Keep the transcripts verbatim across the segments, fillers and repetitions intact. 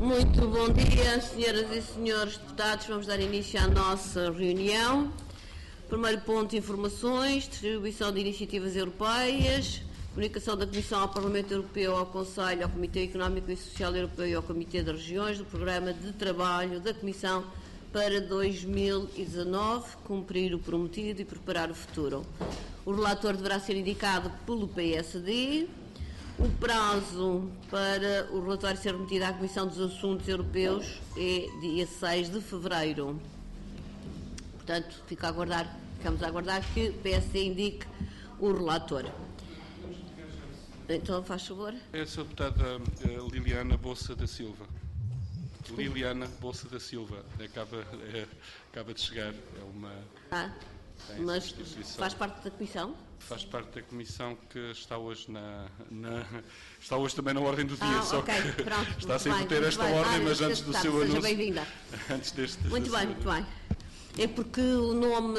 Muito bom dia, senhoras e senhores deputados. Vamos dar início à nossa reunião. Primeiro ponto, informações, distribuição de iniciativas europeias, comunicação da Comissão ao Parlamento Europeu, ao Conselho, ao Comitê Económico e Social Europeu e ao Comitê das Regiões do Programa de Trabalho da Comissão para dois mil e dezanove, cumprir o prometido e preparar o futuro. O relator deverá ser indicado pelo P S D. O prazo para o relatório ser remetido à Comissão dos Assuntos Europeus é dia seis de fevereiro. Portanto, fica a aguardar, ficamos a aguardar que o P S D indique o relator. Então, faz favor. É a senhora deputada uh, Liliana Bolsa da Silva. Liliana Bolsa da Silva. Acaba, é, acaba de chegar. É uma... Ah, mas faz parte da Comissão? Faz parte da Comissão que está hoje na, na está hoje também na ordem do dia, ah, só okay, que pronto, está sem bem, ter esta bem. ordem, ah, mas antes do seu seja anúncio. bem-vinda. Antes deste. Muito bem, muito bem. É porque o nome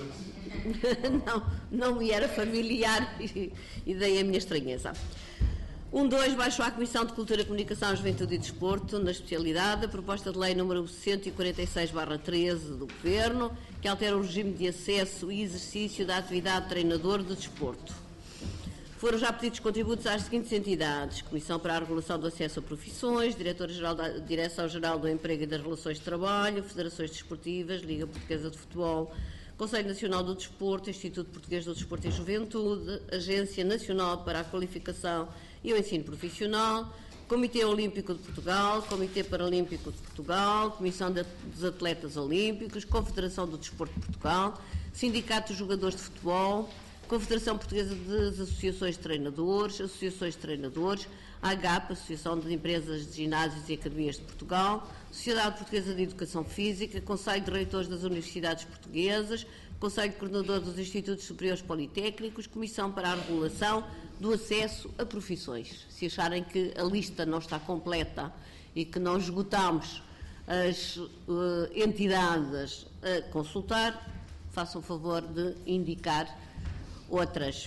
não, não me era familiar e, e dei a minha estranheza. Um, dois, baixo à Comissão de Cultura, Comunicação, Juventude e Desporto, na especialidade, a proposta de lei número cento e quarenta e seis barra treze do Governo, que altera o regime de acesso e exercício da atividade de treinador de desporto. Foram já pedidos contributos às seguintes entidades: Comissão para a Regulação do Acesso a Profissões, Diretora-Geral da Direção-Geral do Emprego e das Relações de Trabalho, Federações Desportivas, Liga Portuguesa de Futebol, Conselho Nacional do Desporto, Instituto Português do Desporto e Juventude, Agência Nacional para a Qualificação e o Ensino Profissional, Comitê Olímpico de Portugal, Comitê Paralímpico de Portugal, Comissão dos Atletas Olímpicos, Confederação do Desporto de Portugal, Sindicato dos Jogadores de Futebol, Confederação Portuguesa das Associações de Treinadores, Associações de Treinadores, a AGAP, Associação de Empresas de Ginásios e Academias de Portugal, Sociedade Portuguesa de Educação Física, Conselho de Reitores das Universidades Portuguesas, Conselho Coordenador dos Institutos Superiores Politécnicos, Comissão para a Regulação do Acesso a Profissões. Se acharem que a lista não está completa e que não esgotamos as uh, entidades a consultar, façam o favor de indicar outras.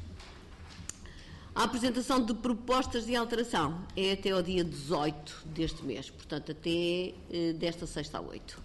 A apresentação de propostas de alteração é até ao dia dezoito deste mês, portanto até eh, desta sexta a oito.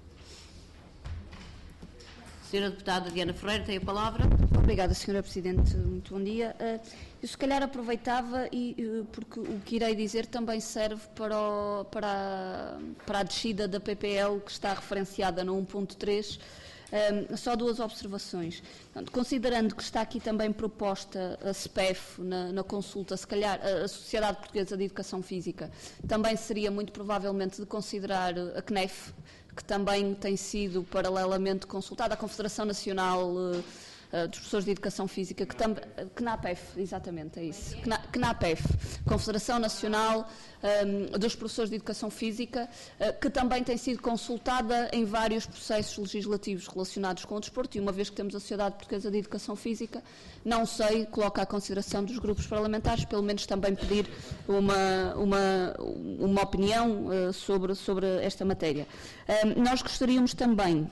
Senhora Deputada Diana Ferreira, tem a palavra. Obrigada, Senhora Presidente. Muito bom dia. Eu se calhar aproveitava, e, porque o que irei dizer também serve para, o, para, a, para a descida da P P L que está referenciada no um ponto três. Um, só duas observações. Portanto, considerando que está aqui também proposta a S P E F na, na consulta, se calhar a Sociedade Portuguesa de Educação Física, também seria muito provavelmente de considerar a C N E F, que também tem sido paralelamente consultada, a Confederação Nacional uh, Uh, dos professores de Educação Física, que também, uh, CNAPEF, exatamente, é isso, CNAPEF, Confederação Nacional um, dos Professores de Educação Física, uh, que também tem sido consultada em vários processos legislativos relacionados com o desporto, e uma vez que temos a Sociedade Portuguesa de Educação Física, não sei, coloca à consideração dos grupos parlamentares, pelo menos também pedir uma, uma, uma opinião uh, sobre, sobre esta matéria. Uh, nós gostaríamos também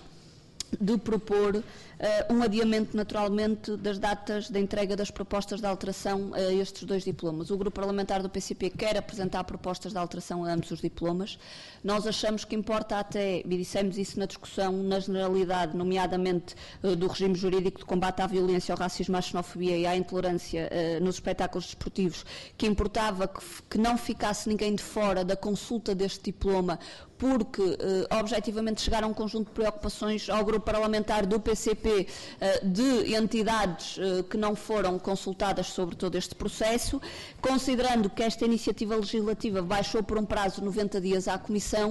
de propor uh, um adiamento, naturalmente, das datas de entrega das propostas de alteração a estes dois diplomas. O Grupo Parlamentar do P C P quer apresentar propostas de alteração a ambos os diplomas. Nós achamos que importa até, e dissemos isso na discussão, na generalidade, nomeadamente uh, do regime jurídico de combate à violência, ao racismo, à xenofobia e à intolerância uh, nos espetáculos desportivos, que importava que, que não ficasse ninguém de fora da consulta deste diploma, porque, uh, objetivamente, chegaram um conjunto de preocupações ao Grupo Parlamentar do P C P uh, de entidades uh, que não foram consultadas sobre todo este processo. Considerando que esta iniciativa legislativa baixou por um prazo de noventa dias à Comissão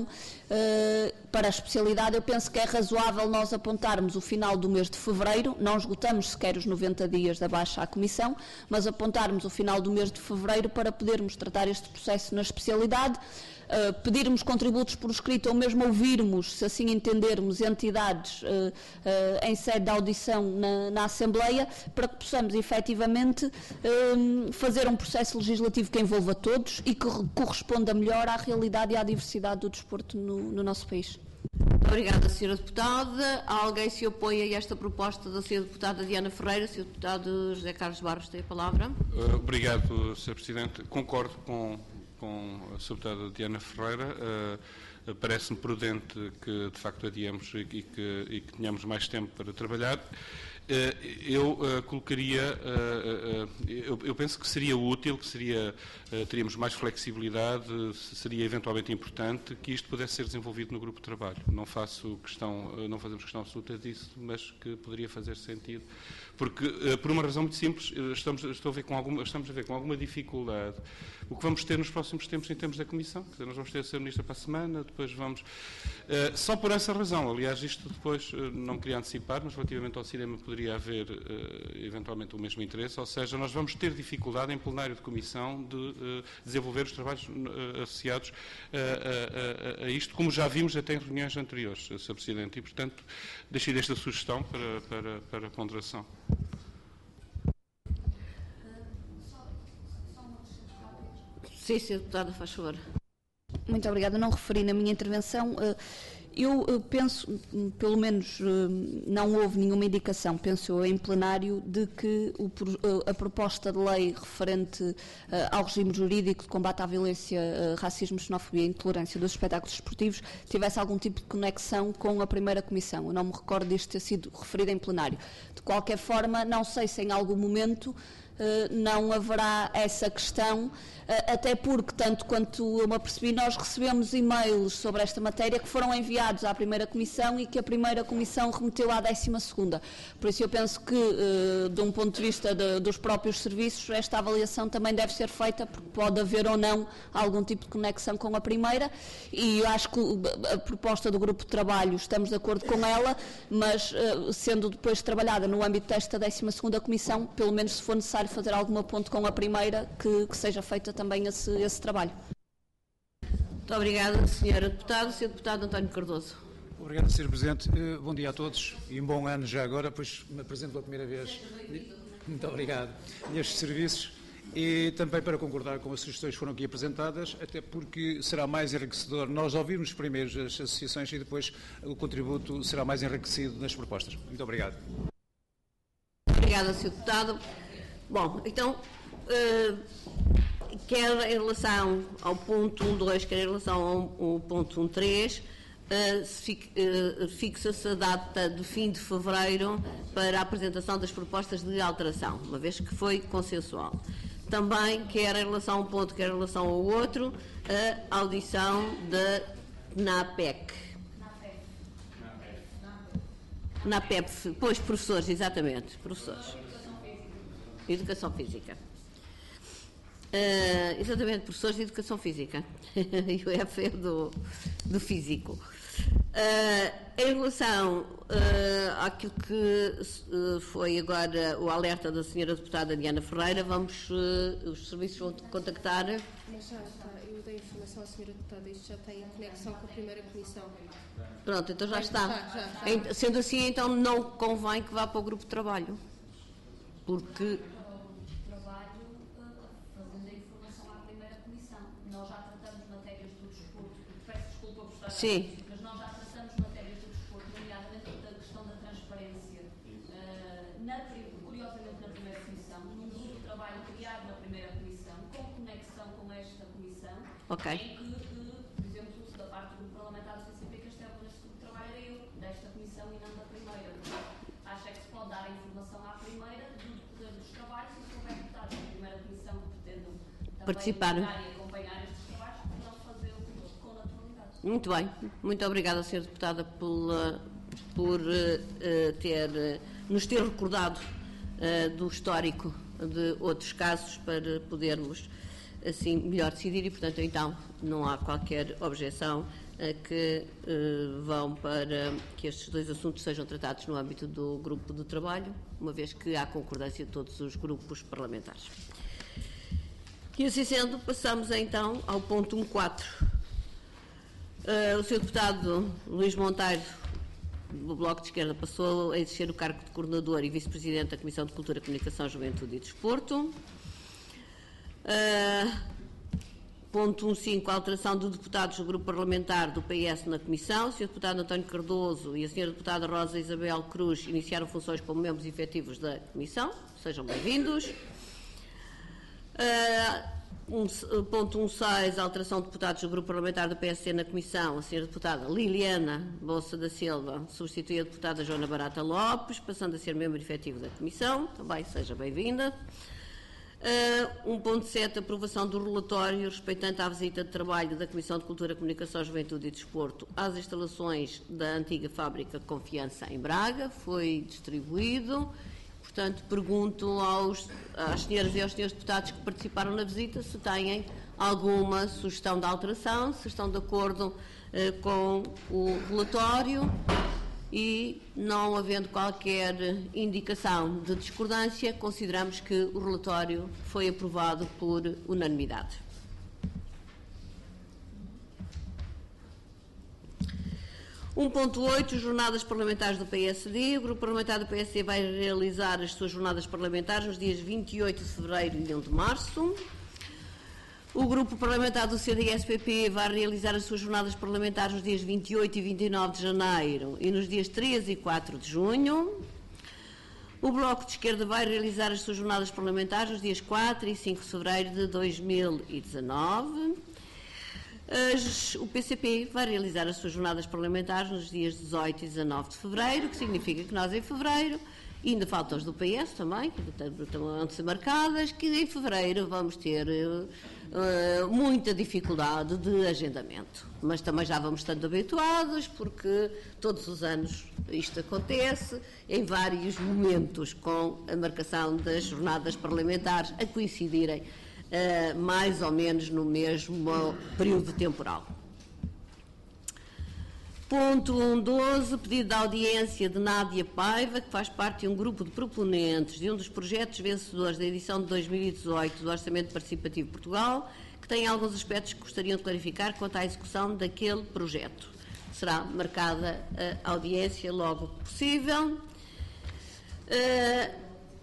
uh, para a especialidade, eu penso que é razoável nós apontarmos o final do mês de fevereiro, não esgotamos sequer os noventa dias da baixa à Comissão, mas apontarmos o final do mês de fevereiro para podermos tratar este processo na especialidade. Uh, pedirmos contributos por escrito ou mesmo ouvirmos, se assim entendermos, entidades uh, uh, em sede de audição na, na Assembleia, para que possamos efetivamente uh, fazer um processo legislativo que envolva todos e que corresponda melhor à realidade e à diversidade do desporto no, no nosso país. Muito obrigada, senhora Deputada. Alguém se opõe a esta proposta da senhora Deputada Diana Ferreira? senhor Deputado José Carlos Barros tem a palavra. Uh, obrigado, senhor Presidente. Concordo com com a Deputada Diana Ferreira. Uh, Parece-me prudente que, de facto, adiemos e que, e que tenhamos mais tempo para trabalhar. Eu uh, colocaria, uh, uh, eu, eu penso que seria útil, que seria, uh, teríamos mais flexibilidade, seria eventualmente importante que isto pudesse ser desenvolvido no grupo de trabalho. Não faço questão, uh, não fazemos questão absoluta disso, mas que poderia fazer sentido. Porque, uh, por uma razão muito simples, estamos, estou a ver com alguma, estamos a ver com alguma dificuldade o que vamos ter nos próximos tempos em termos da Comissão. Quer dizer, nós vamos ter a Senhora Ministra para a semana, depois vamos... Uh, só por essa razão, aliás, isto depois, uh, não queria antecipar, mas relativamente ao cinema poderia haver uh, eventualmente o mesmo interesse, ou seja, nós vamos ter dificuldade em plenário de Comissão de uh, desenvolver os trabalhos uh, associados uh, a, a, a isto, como já vimos até em reuniões anteriores, senhor Presidente, e, portanto, deixei esta sugestão para, para, para a ponderação. Sim, senhor Deputado, faz favor. Muito obrigada. Não referi na minha intervenção. Eu penso, pelo menos não houve nenhuma indicação, penso eu, em plenário, de que o, a proposta de lei referente ao regime jurídico de combate à violência, racismo, xenofobia e intolerância dos espetáculos esportivos tivesse algum tipo de conexão com a primeira comissão. Eu não me recordo disto ter sido referido em plenário. De qualquer forma, não sei se em algum momento não haverá essa questão, até porque, tanto quanto eu me apercebi, nós recebemos e-mails sobre esta matéria que foram enviados à primeira comissão e que a primeira comissão remeteu à décima segunda. Por isso eu penso que, de um ponto de vista de, dos próprios serviços, esta avaliação também deve ser feita, porque pode haver ou não algum tipo de conexão com a primeira, e eu acho que a proposta do grupo de trabalho, estamos de acordo com ela, mas sendo depois trabalhada no âmbito desta décima segunda comissão, pelo menos se for necessário fazer alguma ponte com a primeira, que, que seja feita também esse, esse trabalho. Muito obrigada, senhora Deputada. senhor Deputado António Cardoso. Obrigado, senhor Presidente. Uh, bom dia a todos e um bom ano já agora, pois me apresento pela primeira vez. Muito obrigado. Nestes serviços, e também para concordar com as sugestões que foram aqui apresentadas, até porque será mais enriquecedor nós ouvirmos primeiro as associações e depois o contributo será mais enriquecido nas propostas. Muito obrigado. Obrigada, senhor Deputado. Bom, então, uh, quer em relação ao ponto um dois, quer em relação ao, ao ponto um três, uh, fic, uh, fixa-se a data de fim de fevereiro para a apresentação das propostas de alteração, uma vez que foi consensual. Também, quer em relação a um ponto, quer em relação ao outro, a audição da NAPEC. NAPEP, pois, professores, exatamente, professores. Educação Física. Uh, exatamente, professores de Educação Física. E o F é do, do Físico. Uh, em relação uh, àquilo que uh, foi agora o alerta da senhora Deputada Diana Ferreira, vamos, uh, os serviços vão contactar. Mas já está, eu dei informação à senhora Deputada, isto já tem conexão com a primeira comissão. Pronto, então já Mas está. Já, já, já. Sendo assim, então não convém que vá para o grupo de trabalho. Porque... Sim. Mas nós já tratamos matérias do desporto, nomeadamente da questão da transparência, uh, na, curiosamente na primeira comissão, num grupo de trabalho criado na primeira comissão, com conexão com esta comissão, okay. Em que, uh, por exemplo, da parte do parlamentar do C C P, que esteve neste grupo de trabalho era eu, desta comissão e não da primeira. Acho é que se pode dar a informação à primeira do poder dos trabalhos e se houver deputados da primeira comissão que pretendam participar e acompanhar estes trabalhos, poderão fazê-lo com naturalidade. Muito bem, muito obrigada, senhora Deputada, por, por uh, ter, uh, nos ter recordado uh, do histórico de outros casos para podermos assim melhor decidir e, portanto, então não há qualquer objeção uh, que uh, vão para que estes dois assuntos sejam tratados no âmbito do grupo de trabalho, uma vez que há concordância de todos os grupos parlamentares. E assim sendo, passamos então ao ponto um quatro. Uh, o senhor Deputado Luís Monteiro, do Bloco de Esquerda, passou a exercer o cargo de Coordenador e Vice-Presidente da Comissão de Cultura, Comunicação, Juventude e Desporto. Uh, ponto um cinco, a alteração de deputados do Grupo Parlamentar do P S na Comissão. O senhor Deputado António Cardoso e a senhora Deputada Rosa Isabel Cruz iniciaram funções como membros efetivos da Comissão. Sejam bem-vindos. Uh, Um, ponto um seis, alteração de deputados do Grupo Parlamentar do P S C na Comissão. A senhora deputada Liliana Bolsa da Silva substitui a deputada Joana Barata Lopes, passando a ser membro efetivo da Comissão. Também seja bem-vinda. Uh, um ponto sete, aprovação do relatório respeitante à visita de trabalho da Comissão de Cultura, Comunicação, Juventude e Desporto às instalações da antiga fábrica Confiança em Braga. Foi distribuído. Portanto, pergunto aos, às senhoras e aos senhores deputados que participaram na visita se têm alguma sugestão de alteração, se estão de acordo eh, com o relatório, e, não havendo qualquer indicação de discordância, consideramos que o relatório foi aprovado por unanimidade. um ponto oito, jornadas parlamentares do P S D. O Grupo Parlamentar do P S D vai realizar as suas jornadas parlamentares nos dias vinte e oito de fevereiro e um de março. O Grupo Parlamentar do C D S P P vai realizar as suas jornadas parlamentares nos dias vinte e oito e vinte e nove de janeiro e nos dias treze e quatro de junho. O Bloco de Esquerda vai realizar as suas jornadas parlamentares nos dias quatro e cinco de fevereiro de dois mil e dezanove. As, o P C P vai realizar as suas jornadas parlamentares nos dias dezoito e dezanove de fevereiro, o que significa que nós em fevereiro, e ainda faltam as do P S também, que estão a ser marcadas, que em fevereiro vamos ter uh, muita dificuldade de agendamento. Mas também já vamos estando habituados, porque todos os anos isto acontece, em vários momentos, com a marcação das jornadas parlamentares a coincidirem Uh, mais ou menos no mesmo período temporal. Ponto um ponto doze, pedido de audiência de Nádia Paiva, que faz parte de um grupo de proponentes de um dos projetos vencedores da edição de dois mil e dezoito do Orçamento Participativo de Portugal, que tem alguns aspectos que gostariam de clarificar quanto à execução daquele projeto. Será marcada a audiência logo que possível. Uh,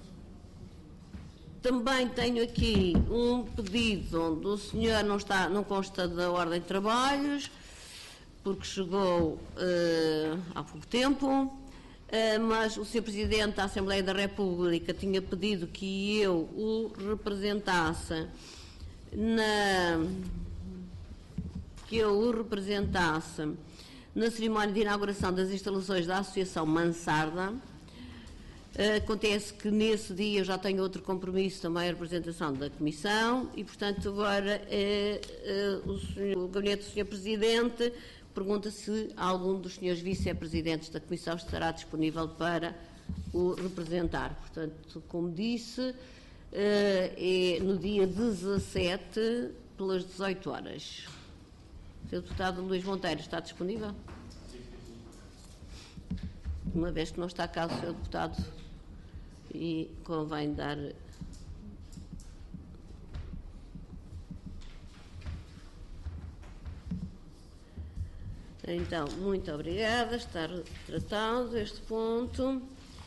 Também tenho aqui um pedido do senhor, não, está, não consta da ordem de trabalhos, porque chegou uh, há pouco tempo, uh, mas o senhor Presidente da Assembleia da República tinha pedido que eu o representasse na, que eu o representasse na cerimónia de inauguração das instalações da Associação Mansarda. Acontece que nesse dia eu já tenho outro compromisso, também a representação da Comissão, e portanto agora é, é, o, senhor, o gabinete do senhor Presidente pergunta se algum dos senhores vice-presidentes da Comissão estará disponível para o representar. Portanto, como disse, é no dia dezassete, pelas dezoito horas. O senhor Deputado Luís Monteiro está disponível? Uma vez que não está cá o senhor Deputado, e convém dar... Então, muito obrigada, está tratado este ponto.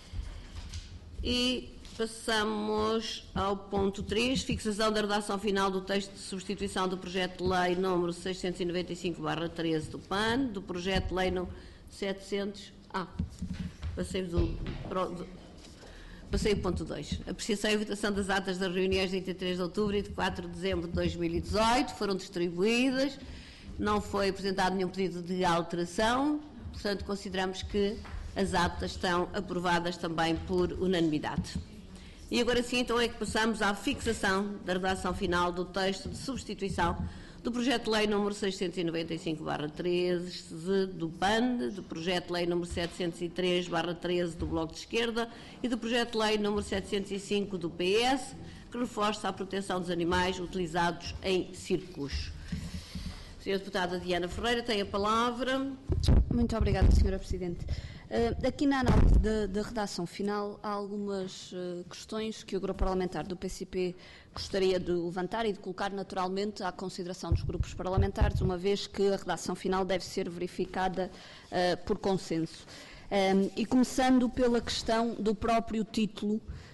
E passamos ao ponto três, fixação da redação final do texto de substituição do projeto de lei número seiscentos e noventa e cinco barra treze do P A N, do projeto de lei número setecentos... Ah, passei do... do Passei o ponto dois. Apreciação e votação das atas das reuniões de vinte e três de outubro e de quatro de dezembro de dois mil e dezoito. Foram distribuídas. Não foi apresentado nenhum pedido de alteração. Portanto, consideramos que as atas estão aprovadas também por unanimidade. E agora sim, então, é que passamos à fixação da redação final do texto de substituição do projeto de lei número seiscentos e noventa e cinco barra treze do P A N, do projeto de lei número setecentos e três barra treze do Bloco de Esquerda e do projeto de lei número setecentos e cinco do P S, que reforça a proteção dos animais utilizados em circos. senhora Deputada Diana Ferreira tem a palavra. Muito obrigada, senhora Presidente. Uh, aqui na análise da, da redação final há algumas uh, questões que o Grupo Parlamentar do P C P gostaria de levantar e de colocar naturalmente à consideração dos grupos parlamentares, uma vez que a redação final deve ser verificada uh, por consenso. Um, e começando pela questão do próprio título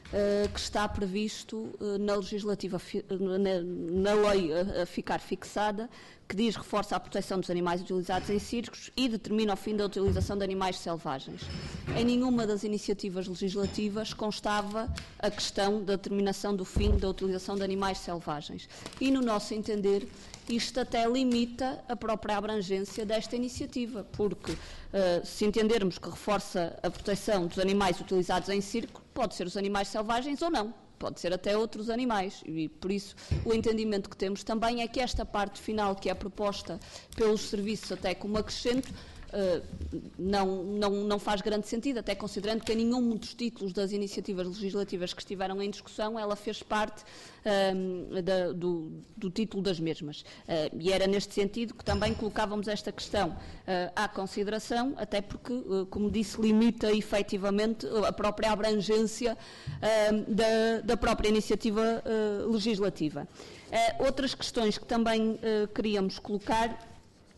uh, que está previsto uh, na legislativa, na, na lei a, a ficar fixada, que diz reforça a proteção dos animais utilizados em circos e determina o fim da utilização de animais selvagens. Em nenhuma das iniciativas legislativas constava a questão da determinação do fim da utilização de animais selvagens. E, no nosso entender, isto até limita a própria abrangência desta iniciativa, porque, uh, se entendermos que reforça a proteção dos animais utilizados em circo, pode ser os animais selvagens ou não. Pode ser até outros animais, e por isso o entendimento que temos também é que esta parte final, que é proposta pelos serviços até como acrescento, Uh, não, não, não faz grande sentido, até considerando que em nenhum dos títulos das iniciativas legislativas que estiveram em discussão ela fez parte uh, da, do, do título das mesmas. Uh, e era neste sentido que também colocávamos esta questão uh, à consideração, até porque, uh, como disse, limita efetivamente a própria abrangência uh, da, da própria iniciativa uh, legislativa. Uh, outras questões que também uh, queríamos colocar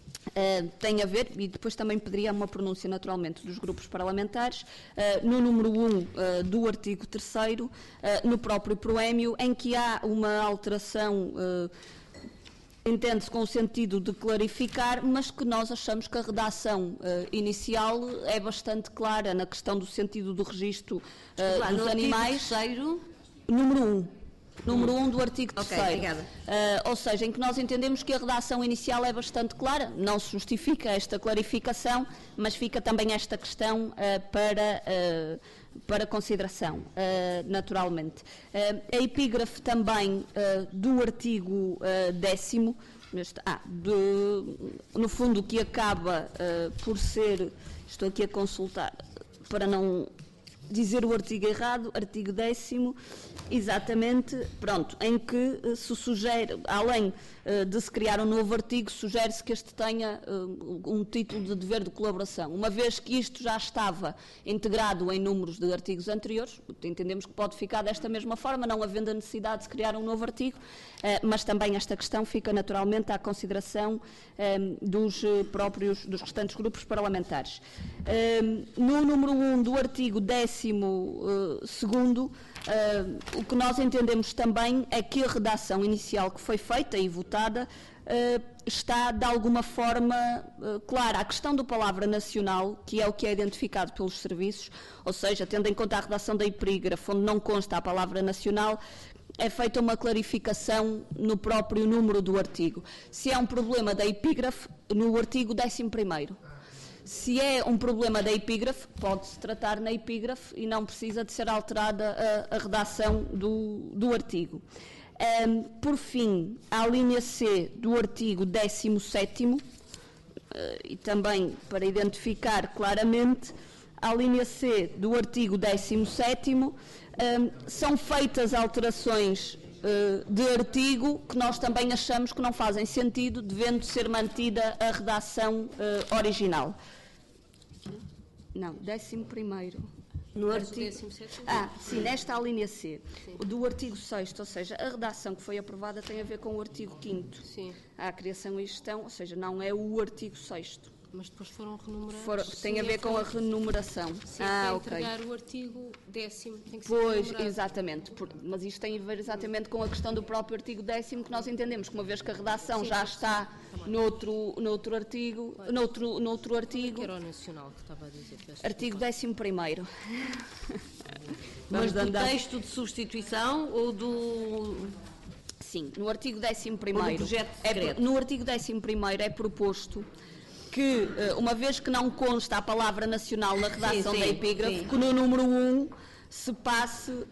Uh, tem a ver, e depois também pediria uma pronúncia naturalmente dos grupos parlamentares, uh, no número um uh, do artigo terceiro, uh, no próprio proémio, em que há uma alteração, uh, entende-se com o sentido de clarificar, mas que nós achamos que a redação uh, inicial é bastante clara na questão do sentido do registro uh, Desculpa, dos no animais. Terceiro. Número um. Número um do artigo Ok, terceiro. obrigada. Uh, ou seja, em que nós entendemos que a redação inicial é bastante clara, não se justifica esta clarificação, mas fica também esta questão uh, para, uh, para consideração, uh, naturalmente. Uh, a epígrafe também uh, do artigo uh, décimo, neste, ah, de, no fundo, que acaba uh, por ser, estou aqui a consultar, para não dizer o artigo errado, artigo décimo, exatamente, pronto, em que uh, se sugere, além uh, de se criar um novo artigo, sugere-se que este tenha uh, um título de dever de colaboração. Uma vez que isto já estava integrado em números de artigos anteriores, entendemos que pode ficar desta mesma forma, não havendo a necessidade de se criar um novo artigo, uh, mas também esta questão fica naturalmente à consideração um, dos uh, próprios, dos restantes grupos parlamentares. Um, no número um do artigo décimo uh, segundo, uh, o que nós entendemos também é que a redação inicial que foi feita e votada uh, está de alguma forma uh, clara. A questão da palavra nacional, que é o que é identificado pelos serviços, ou seja, tendo em conta a redação da epígrafe, onde não consta a palavra nacional, é feita uma clarificação no próprio número do artigo. Se é um problema da epígrafe, no artigo décimo primeiro. Se é um problema da epígrafe, pode-se tratar na epígrafe e não precisa de ser alterada a, a redação do, do artigo. Um, por fim, a linha C do artigo décimo sétimo, uh, e também para identificar claramente, a linha C do artigo décimo sétimo, um, são feitas alterações uh, de artigo que nós também achamos que não fazem sentido, devendo ser mantida a redação uh, original. Não, décimo primeiro. No artigo... Ah, sim, nesta linha C, sim. Do artigo sexto, ou seja, a redação que foi aprovada tem a ver com o artigo quinto. Sim. A criação e gestão, ou seja, não é o artigo sexto. Mas depois foram renumerados. For, tem a ver com a renumeração. Sim, ah, para ok. entregar o artigo décimo, tem que ser Pois, renumerado. exatamente. Por, mas isto tem a ver exatamente com a questão do próprio artigo décimo, que nós entendemos que uma vez que a redação sim, já está tá noutro, noutro artigo, claro. noutro, noutro artigo... Que era o nacional que estava a dizer. Artigo décimo primeiro. Mas do texto de substituição ou do... Sim, no artigo décimo primeiro... Ou do projeto é, no artigo décimo primeiro é proposto que, uma vez que não consta a palavra nacional na redação sim, sim, da epígrafe, sim. que no número um se passe uh,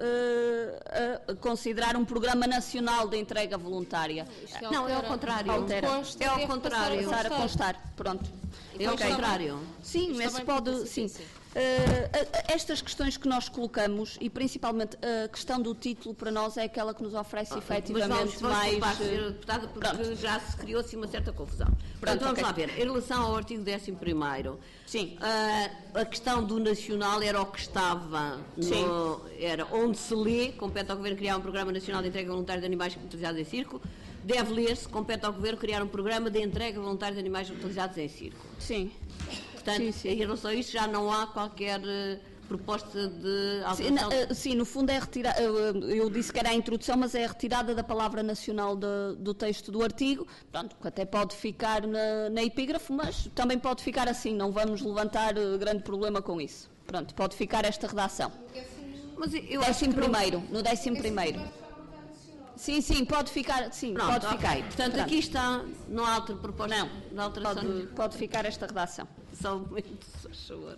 a considerar um programa nacional de entrega voluntária. É não, é ao contrário. Altera. Consta, é ao contrário. Passar a constar. Pronto. É ao okay. contrário. Sim, mas pode... Sim. sim. Uh, estas questões que nós colocamos, e principalmente a questão do título, para nós é aquela que nos oferece ah, efetivamente mas vamos, vamos mais... Culpar, senhora Deputada, porque pronto. Já se criou assim uma certa confusão. Portanto, vamos okay. lá ver. Em relação ao artigo décimo primeiro, sim. Uh, a questão do nacional era o que estava, no, era onde se lê, compete ao Governo criar um programa nacional de entrega voluntária de animais utilizados em circo, deve ler-se, compete ao Governo criar um programa de entrega voluntária de animais utilizados em circo. Sim. Portanto, sim, sim. em relação a isso já não há qualquer uh, proposta de Sim, alteração? na, sim, no fundo é retirada, eu disse que era a introdução, mas é a retirada da palavra nacional de, do texto do artigo, pronto, que até pode ficar na, na epígrafe, mas também pode ficar assim, não vamos levantar grande problema com isso. Pronto, pode ficar esta redação. Mas eu Décimo acho que não- primeiro, no décimo primeiro. Sim, sim, pode ficar, sim, Pronto, pode ok. ficar. Portanto, Pronto. aqui está, não há outra proposta Não, de alteração. Pode, pode ficar esta redação. Só um momento, se faz favor.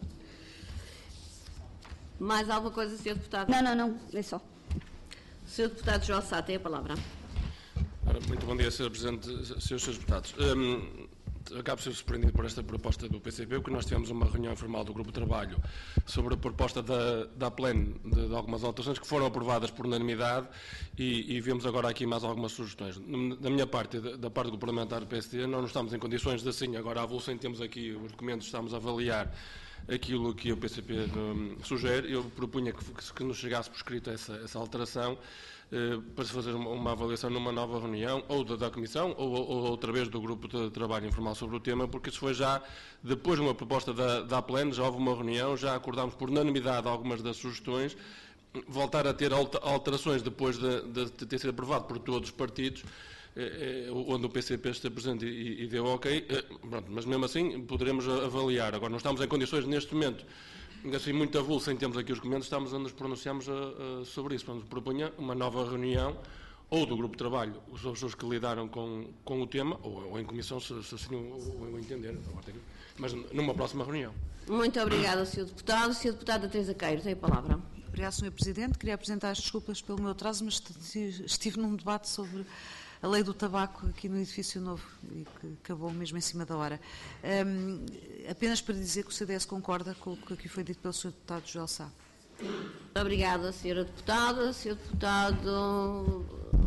Mais alguma coisa, senhor Deputado? Não, não, não, é só. senhor Deputado João Sá, tem a palavra. Ora, muito bom dia, senhor Presidente, senhores senhores Deputados. Hum, acabo de ser surpreendido por esta proposta do P C P, porque nós tivemos uma reunião informal do Grupo de Trabalho sobre a proposta da, da Pleno de, de algumas alterações que foram aprovadas por unanimidade e, e vemos agora aqui mais algumas sugestões. Da minha parte e da, da parte do parlamentar do P S D, nós não estamos em condições de assim, agora à avulso, temos aqui os documentos, estamos a avaliar aquilo que o P C P um, sugere. Eu propunha que, que, que nos chegasse por escrito essa, essa alteração eh, para se fazer uma, uma avaliação numa nova reunião, ou da, da Comissão, ou, ou outra vez do Grupo de Trabalho Informal sobre o tema, porque isso foi já, depois de uma proposta da, da Pleno, já houve uma reunião, já acordámos por unanimidade algumas das sugestões, voltar a ter alterações depois de, de, de ter sido aprovado por todos os partidos, Eh, onde o P C P está presente e, e deu ok, eh, pronto, mas mesmo assim poderemos avaliar. Agora não estamos em condições neste momento, assim muito avulso, sem termos aqui os documentos, estamos a nos pronunciarmos a, a, sobre isso. Portanto, propunha uma nova reunião, ou do Grupo de Trabalho, os pessoas que lidaram com, com o tema, ou, ou em comissão, se, se assim o, o entender, mas numa próxima reunião. Muito obrigada, senhor Deputado. senhor Deputado Teresa Queiro, tem a palavra. Obrigada, senhor Presidente. Queria apresentar as desculpas pelo meu atraso, mas estive num debate sobre a lei do tabaco aqui no edifício novo e que acabou mesmo em cima da hora. Um, apenas para dizer que o C D S concorda com o que aqui foi dito pelo senhor Deputado Joel Sá. Muito obrigada, senhora Deputada. senhor Deputado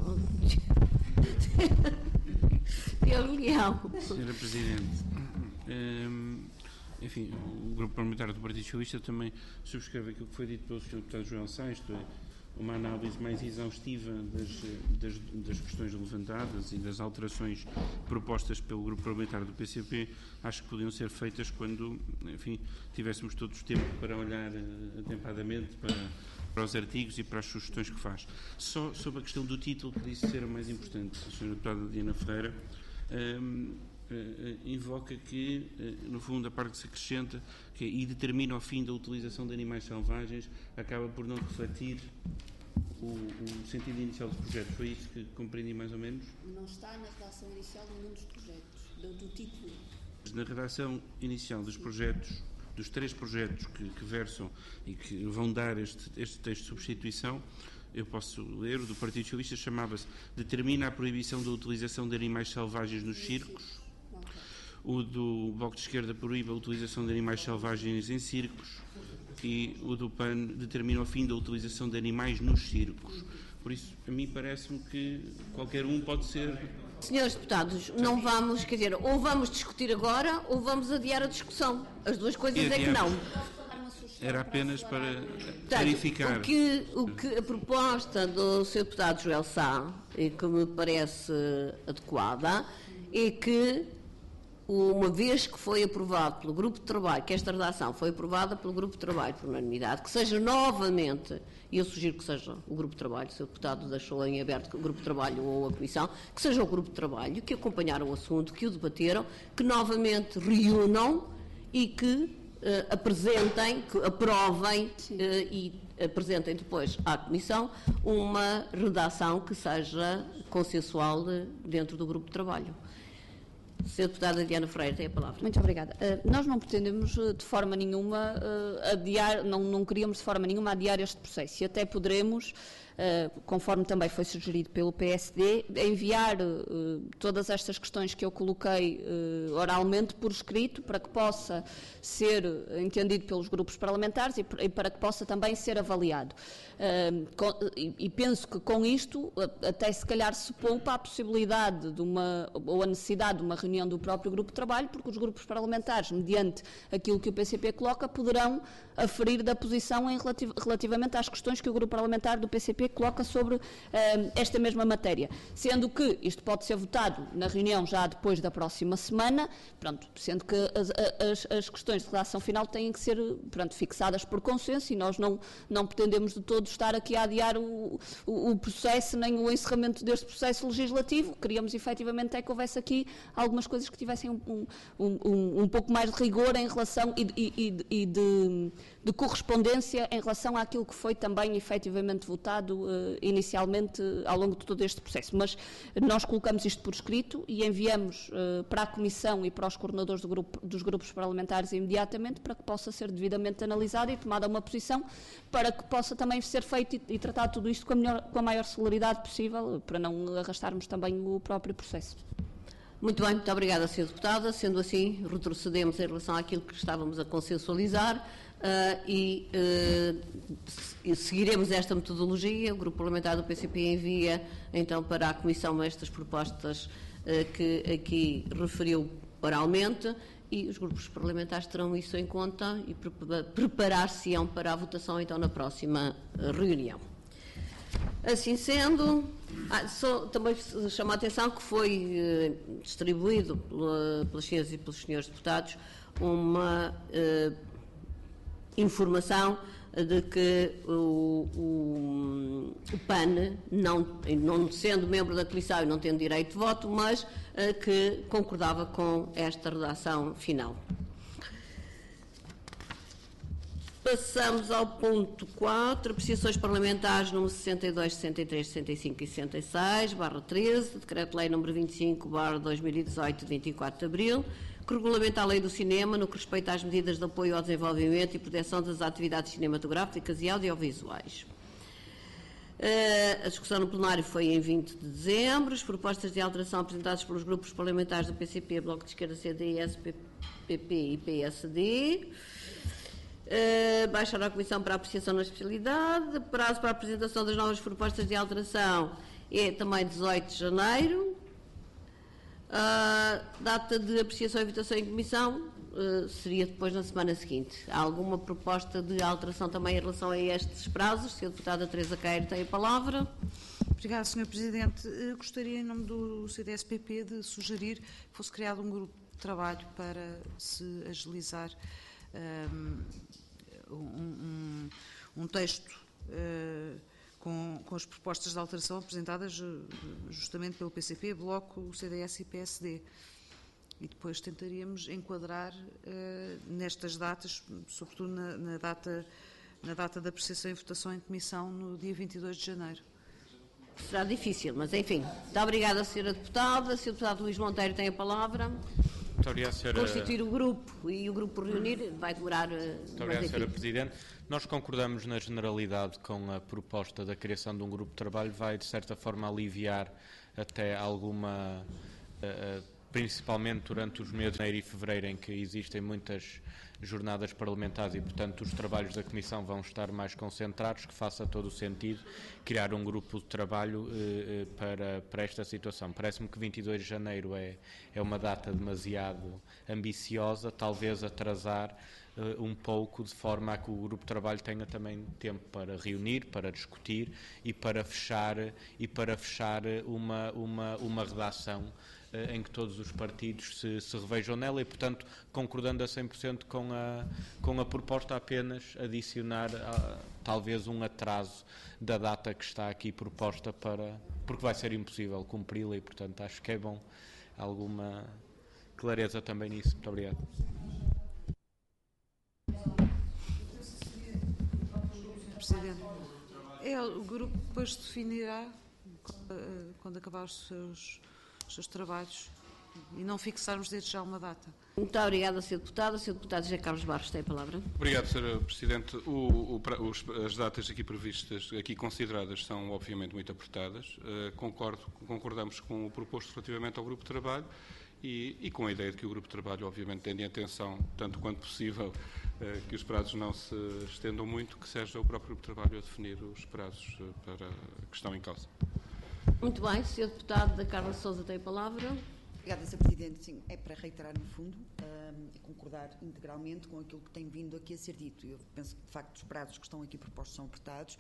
Diogo Leão. senhora Presidente, hum, enfim, o Grupo Parlamentar do Partido Socialista também subscreve aquilo que foi dito pelo senhor Deputado Joel Sá, isto é, uma análise mais exaustiva das, das, das questões levantadas e das alterações propostas pelo Grupo Parlamentar do P C P, acho que podiam ser feitas quando, enfim, tivéssemos todos tempo para olhar uh, atempadamente para, para os artigos e para as sugestões que faz. Só sobre a questão do título, que disse ser a mais importante, a senhora Deputada Diana Ferreira, um, Uh, invoca que, uh, no fundo, a parte que se acrescenta que, e determina o fim da utilização de animais selvagens, acaba por não refletir o, o sentido inicial dos projetos. Foi isso que compreendi mais ou menos? Não está na redação inicial de nenhum dos projetos, do, do título. Na redação inicial dos projetos, dos três projetos que, que versam e que vão dar este, este texto de substituição, eu posso ler, o do Partido Socialista chamava-se determina a proibição da utilização de animais selvagens nos circos. O do Bloco de Esquerda proíbe a utilização de animais selvagens em circos e o do P A N determina o fim da utilização de animais nos circos. Por isso, a mim parece-me que qualquer um pode ser... Senhores deputados, não vamos, quer dizer, ou vamos discutir agora ou vamos adiar a discussão. As duas coisas é que não. Era apenas para Portanto, clarificar. O que, o que a proposta do senhor Deputado Joel Sá, e que me parece adequada, é que, uma vez que foi aprovado pelo Grupo de Trabalho, que esta redação foi aprovada pelo Grupo de Trabalho por unanimidade, que seja novamente, e eu sugiro que seja o Grupo de Trabalho, se o Deputado deixou em aberto o Grupo de Trabalho ou a Comissão, que seja o Grupo de Trabalho, que acompanharam o assunto, que o debateram, que novamente reúnam e que Uh, apresentem, que aprovem uh, e apresentem depois à Comissão uma redação que seja consensual de, dentro do grupo de trabalho. senhora Deputada Diana Freire, tem a palavra. Muito obrigada. Uh, nós não pretendemos uh, de forma nenhuma uh, adiar, não, não queríamos de forma nenhuma adiar este processo e até poderemos, uh, conforme também foi sugerido pelo P S D, enviar uh, todas estas questões que eu coloquei uh, oralmente por escrito para que possa ser entendido pelos grupos parlamentares e, e para que possa também ser avaliado. Uh, com, e, e penso que com isto até se calhar se poupa a possibilidade de uma, ou a necessidade de uma reunião do próprio grupo de trabalho, porque os grupos parlamentares, mediante aquilo que o P C P coloca, poderão aferir da posição em relativ, relativamente às questões que o grupo parlamentar do P C P P coloca sobre uh, esta mesma matéria, sendo que isto pode ser votado na reunião já depois da próxima semana, pronto, sendo que as, as, as questões de redação final têm que ser, pronto, fixadas por consenso e nós não, não pretendemos de todo estar aqui a adiar o, o, o processo nem o encerramento deste processo legislativo. Queríamos efetivamente é que houvesse aqui algumas coisas que tivessem um, um, um, um pouco mais de rigor em relação e, e, e de, de correspondência em relação àquilo que foi também efetivamente votado uh, inicialmente uh, ao longo de todo este processo. Mas nós colocamos isto por escrito e enviamos uh, para a Comissão e para os coordenadores do grupo, dos grupos parlamentares imediatamente para que possa ser devidamente analisada e tomada uma posição para que possa também ser feito e, e tratado tudo isto com a, melhor, com a maior celeridade possível para não arrastarmos também o próprio processo. Muito bem, muito obrigada, senhora Deputada. Sendo assim, retrocedemos em relação àquilo que estávamos a consensualizar uh, e, uh, e seguiremos esta metodologia. O Grupo Parlamentar do P C P envia então para a Comissão estas propostas uh, que aqui referiu oralmente e os grupos parlamentares terão isso em conta e preparar-se-ão para a votação então na próxima uh, reunião. Assim sendo, ah, só, também chamo a atenção que foi eh, distribuído pela, pelas senhoras e pelos senhores deputados uma eh, informação de que o, o, o P A N, não, não sendo membro da Comissão e não tendo direito de voto, mas eh, que concordava com esta redação final. Passamos ao ponto quatro, apreciações parlamentares número sessenta e dois, sessenta e três, sessenta e cinco e sessenta e seis, barra treze, Decreto-Lei número vinte e cinco, barra dois mil e dezoito, vinte e quatro de abril, que regulamenta a Lei do Cinema no que respeita às medidas de apoio ao desenvolvimento e proteção das atividades cinematográficas e audiovisuais. A discussão no plenário foi em vinte de dezembro, as propostas de alteração apresentadas pelos grupos parlamentares do P C P, Bloco de Esquerda, C D S, P P e P S D. Uh, baixar à Comissão para apreciação na especialidade. Prazo para a apresentação das novas propostas de alteração é também dezoito de janeiro. Uh, data de apreciação e votação em Comissão uh, seria depois na semana seguinte. Há alguma proposta de alteração também em relação a estes prazos? senhora Deputada Teresa Queiro tem a palavra. Obrigada, senhor Presidente. Eu gostaria, em nome do C D S P P, de sugerir que fosse criado um grupo de trabalho para se agilizar Um, um, um texto uh, com, com as propostas de alteração apresentadas uh, justamente pelo P C P, Bloco, C D S e P S D. E depois tentaríamos enquadrar uh, nestas datas, sobretudo na, na, data, na data da apreciação e votação em Comissão no dia vinte e dois de janeiro. Será difícil, mas enfim. Muito obrigada, senhora Deputada. senhor Deputado Luís Monteiro tem a palavra. Muito obrigado, senhora... Constituir o grupo e o grupo reunir vai demorar... Muito obrigado, senhora Presidente. Nós concordamos na generalidade com a proposta da criação de um grupo de trabalho. Vai, de certa forma, aliviar até alguma... Uh, principalmente durante os meses de janeiro e fevereiro, em que existem muitas jornadas parlamentares e, portanto, os trabalhos da Comissão vão estar mais concentrados, que faça todo o sentido criar um grupo de trabalho eh, para, para esta situação. Parece-me que vinte e dois de janeiro é, é uma data demasiado ambiciosa, talvez atrasar eh, um pouco, de forma a que o grupo de trabalho tenha também tempo para reunir, para discutir e para fechar, e para fechar uma, uma, uma redação em que todos os partidos se, se revejam nela e, portanto, concordando a cem por cento com a, com a proposta, apenas adicionar a, talvez um atraso da data que está aqui proposta, para, porque vai ser impossível cumpri-la e, portanto, acho que é bom alguma clareza também nisso. Muito obrigado. Presidente, é, o grupo depois definirá, quando acabar os seus... os seus trabalhos e não fixarmos desde já uma data. Muito obrigada, senhor Deputado. senhor Deputado José Carlos Barros tem a palavra. Obrigado, senhora Presidente. O, o, os, as datas aqui previstas, aqui consideradas, são obviamente muito apertadas. Uh, concordo, concordamos com o proposto relativamente ao grupo de trabalho e, e com a ideia de que o grupo de trabalho, obviamente, tenha em atenção, tanto quanto possível, uh, que os prazos não se estendam muito, que seja o próprio grupo de trabalho a definir os prazos uh, para a questão em causa. Muito bem, senhor Deputado da Carla Sousa tem a palavra. Obrigada, senhor Presidente. Sim, é para reiterar, no fundo, um, e concordar integralmente com aquilo que tem vindo aqui a ser dito. Eu penso que, de facto, os prazos que estão aqui propostos são apertados,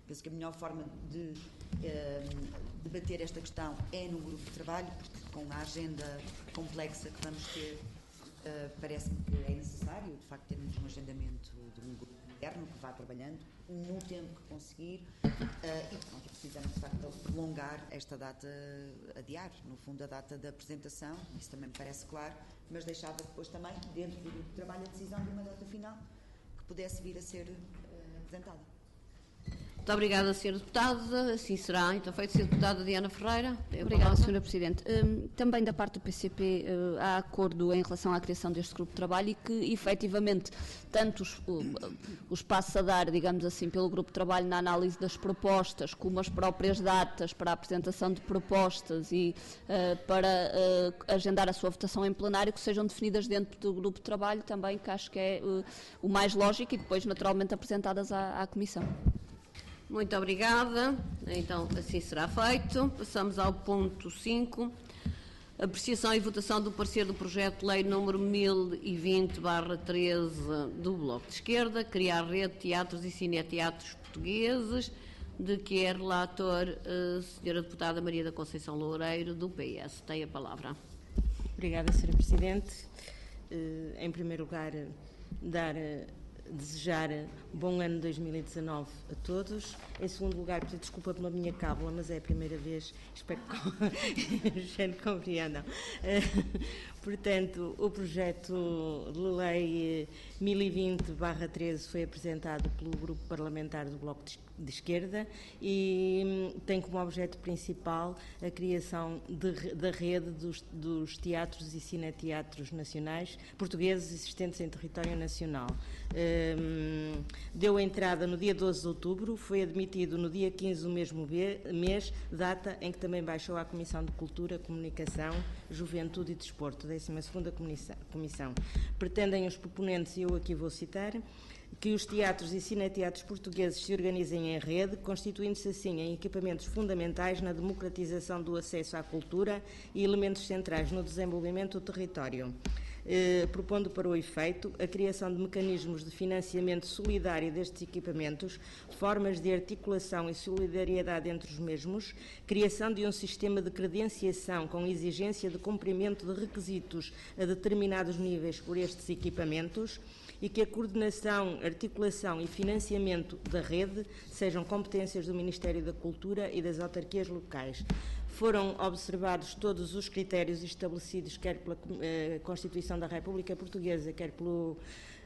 Penso que a melhor forma de eh, debater esta questão é no grupo de trabalho, porque com a agenda complexa que vamos ter, eh, parece-me que é necessário, de facto, termos um agendamento de um grupo interno que vá trabalhando no tempo que conseguir uh, e pronto, precisamos de facto prolongar esta data, adiar no fundo a data da apresentação, isso também me parece claro, mas deixava depois também dentro do grupo de trabalho a decisão de uma data final que pudesse vir a ser uh, apresentada. Muito obrigada, senhora Deputada. Assim será. Então, feito, senhora Deputada Diana Ferreira. Obrigada, senhora Presidente. Um, também da parte do P C P uh, há acordo em relação à criação deste grupo de trabalho e que, efetivamente, tanto os, uh, os passos a dar, digamos assim, pelo grupo de trabalho na análise das propostas, como as próprias datas para a apresentação de propostas e uh, para uh, agendar a sua votação em plenário, que sejam definidas dentro do grupo de trabalho também, que acho que é uh, o mais lógico e depois, naturalmente, apresentadas à, à Comissão. Muito obrigada. Então, assim será feito. Passamos ao ponto cinco. Apreciação e votação do parecer do projeto de lei número mil e vinte barra treze do Bloco de Esquerda, criar rede de teatros e cineteatros portugueses, de que é relator a senhora Deputada Maria da Conceição Loureiro, do P S. Tem a palavra. Obrigada, senhora Presidente. Em primeiro lugar, dar... desejar bom ano dois mil e dezanove a todos. Em segundo lugar, pedir desculpa pela minha cábula, mas é a primeira vez, espero que compreendam. Portanto, o projeto de lei mil e vinte barra treze foi apresentado pelo Grupo Parlamentar do Bloco de Esquerda e tem como objeto principal a criação de, da rede dos, dos teatros e cineteatros nacionais portugueses existentes em território nacional. Um, deu entrada no dia doze de outubro, foi admitido no dia quinze do mesmo mês, data em que também baixou à Comissão de Cultura, Comunicação, Juventude e Desporto, décima segunda Comissão. Pretendem os proponentes, e eu aqui vou citar, que os teatros e cineteatros portugueses se organizem em rede, constituindo-se assim em equipamentos fundamentais na democratização do acesso à cultura e elementos centrais no desenvolvimento do território. Eh, propondo para o efeito a criação de mecanismos de financiamento solidário destes equipamentos, formas de articulação e solidariedade entre os mesmos, criação de um sistema de credenciação com exigência de cumprimento de requisitos a determinados níveis por estes equipamentos, e que a coordenação, articulação e financiamento da rede sejam competências do Ministério da Cultura e das autarquias locais. Foram observados todos os critérios estabelecidos, quer pela eh, Constituição da República Portuguesa, quer pelo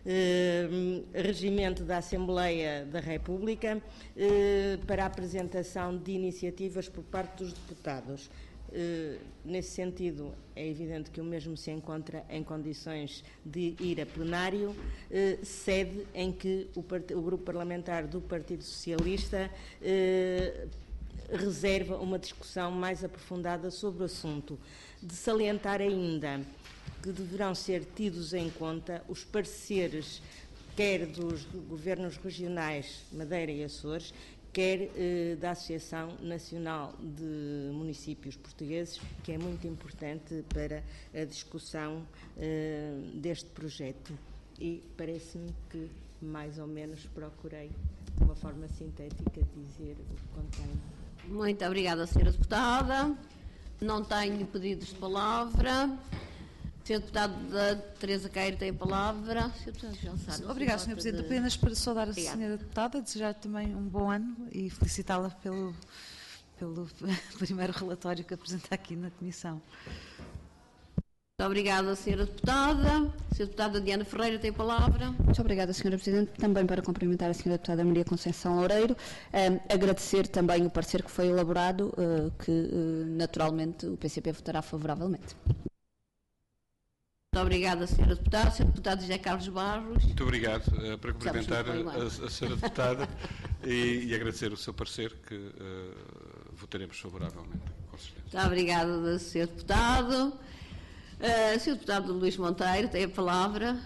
eh, Regimento da Assembleia da República, eh, para a apresentação de iniciativas por parte dos deputados. Uh, nesse sentido, é evidente que o mesmo se encontra em condições de ir a plenário, uh, sede em que o, o Grupo Parlamentar do Partido Socialista uh, reserva uma discussão mais aprofundada sobre o assunto. De salientar ainda que deverão ser tidos em conta os pareceres, quer dos governos regionais Madeira e Açores, quer eh, da Associação Nacional de Municípios Portugueses, que é muito importante para a discussão eh, deste projeto. E parece-me que, mais ou menos, procurei, de uma forma sintética, dizer o que contém. Muito obrigada, senhora Deputada. Não tenho pedidos de palavra. senhora Deputada Teresa Queiro tem a palavra. Obrigada, senhora Presidente. De... Apenas para saudar a Obrigada. senhora Deputada, desejar também um bom ano e felicitá-la pelo, pelo primeiro relatório que apresenta aqui na Comissão. Muito obrigada, senhora Deputada. senhora Deputada Diana Ferreira tem a palavra. Muito obrigada, senhora Presidente. Também para cumprimentar a senhora Deputada Maria Conceição Loureiro, eh, agradecer também o parecer que foi elaborado, eh, que eh, naturalmente o P C P votará favoravelmente. Muito obrigada, senhora Deputada. senhor Deputado José Carlos Barros. Muito obrigado. Uh, para cumprimentar a, a senhora Deputada e, e agradecer o seu parecer, que uh, votaremos favoravelmente, com certeza. Muito obrigada, senhor Deputado. Uh, senhor Deputado Luís Monteiro tem a palavra.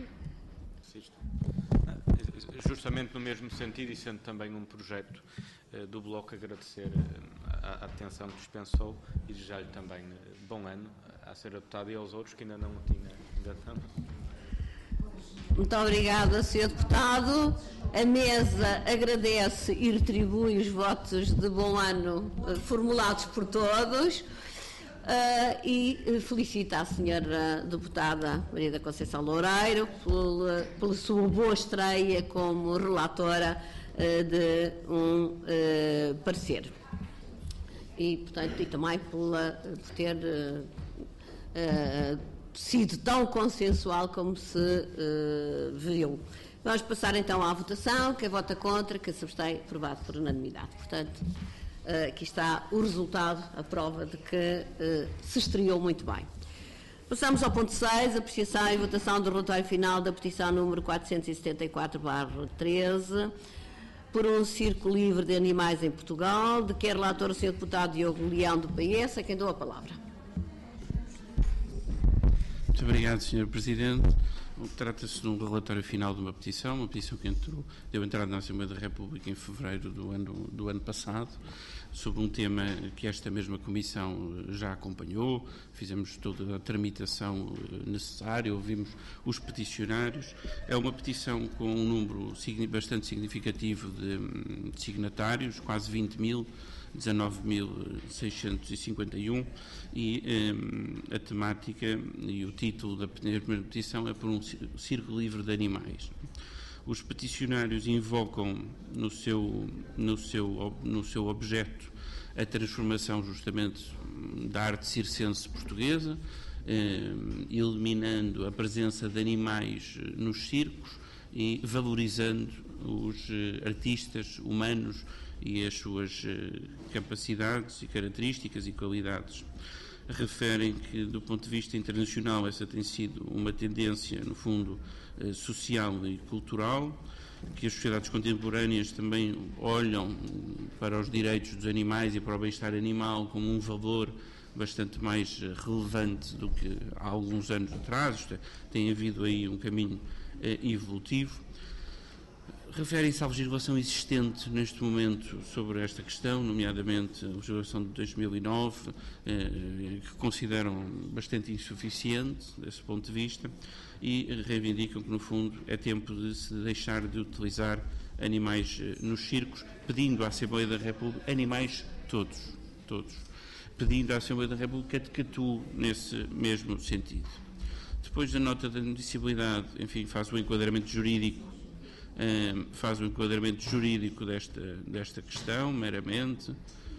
Justamente no mesmo sentido, e sendo também um projeto uh, do Bloco, agradecer uh, a, a atenção que dispensou e desejar-lhe também uh, bom ano à senhora Deputada e aos outros que ainda não o tinham. Ainda estão. Muito obrigada, senhor Deputado. A mesa agradece e retribui os votos de bom ano uh, formulados por todos. Uh, e felicita a senhora Deputada Maria da Conceição Loureiro pela, pela sua boa estreia como relatora uh, de um uh, parecer. E, portanto, e também pela, por ter uh, uh, sido tão consensual como se uh, viu. Vamos passar então à votação. Quem vota contra, quem se abstém, aprovado por unanimidade. Portanto, Uh, aqui está o resultado, a prova de que uh, se estreou muito bem. Passamos ao ponto seis, apreciação e votação do relatório final da petição número quatrocentos e setenta e quatro barra treze, por um circo livre de animais em Portugal, de que é relator o senhor Deputado Diogo Leão, do P S, a quem dou a palavra. Muito obrigado, senhor Presidente. Trata-se de um relatório final de uma petição, uma petição que entrou, deu entrada na Assembleia da República em fevereiro do ano, do ano passado, sobre um tema que esta mesma Comissão já acompanhou, fizemos toda a tramitação necessária, ouvimos os peticionários. É uma petição com um número bastante significativo de, de signatários, quase vinte mil, dezanove mil seiscentos e cinquenta e um, e um, a temática e o título da primeira petição é por um circo livre de animais. Os peticionários invocam no seu, no seu, no seu objeto a transformação justamente da arte circense portuguesa, eh, eliminando a presença de animais nos circos e valorizando os eh, artistas humanos e as suas eh, capacidades e características e qualidades. Referem que, do ponto de vista internacional, essa tem sido uma tendência, no fundo, eh, social e cultural, que as sociedades contemporâneas também olham para os direitos dos animais e para o bem-estar animal como um valor bastante mais relevante do que há alguns anos atrás. Isto é, tem havido aí um caminho eh, evolutivo. Referem-se à legislação existente neste momento sobre esta questão, nomeadamente a legislação de dois mil e nove, eh, que consideram bastante insuficiente desse ponto de vista, e reivindicam que, no fundo, é tempo de se deixar de utilizar animais eh, nos circos, pedindo à Assembleia da República, animais todos, todos, pedindo à Assembleia da República que atue nesse mesmo sentido. Depois da nota da admissibilidade, enfim, faz o enquadramento jurídico Um, faz o enquadramento jurídico desta, desta questão, meramente,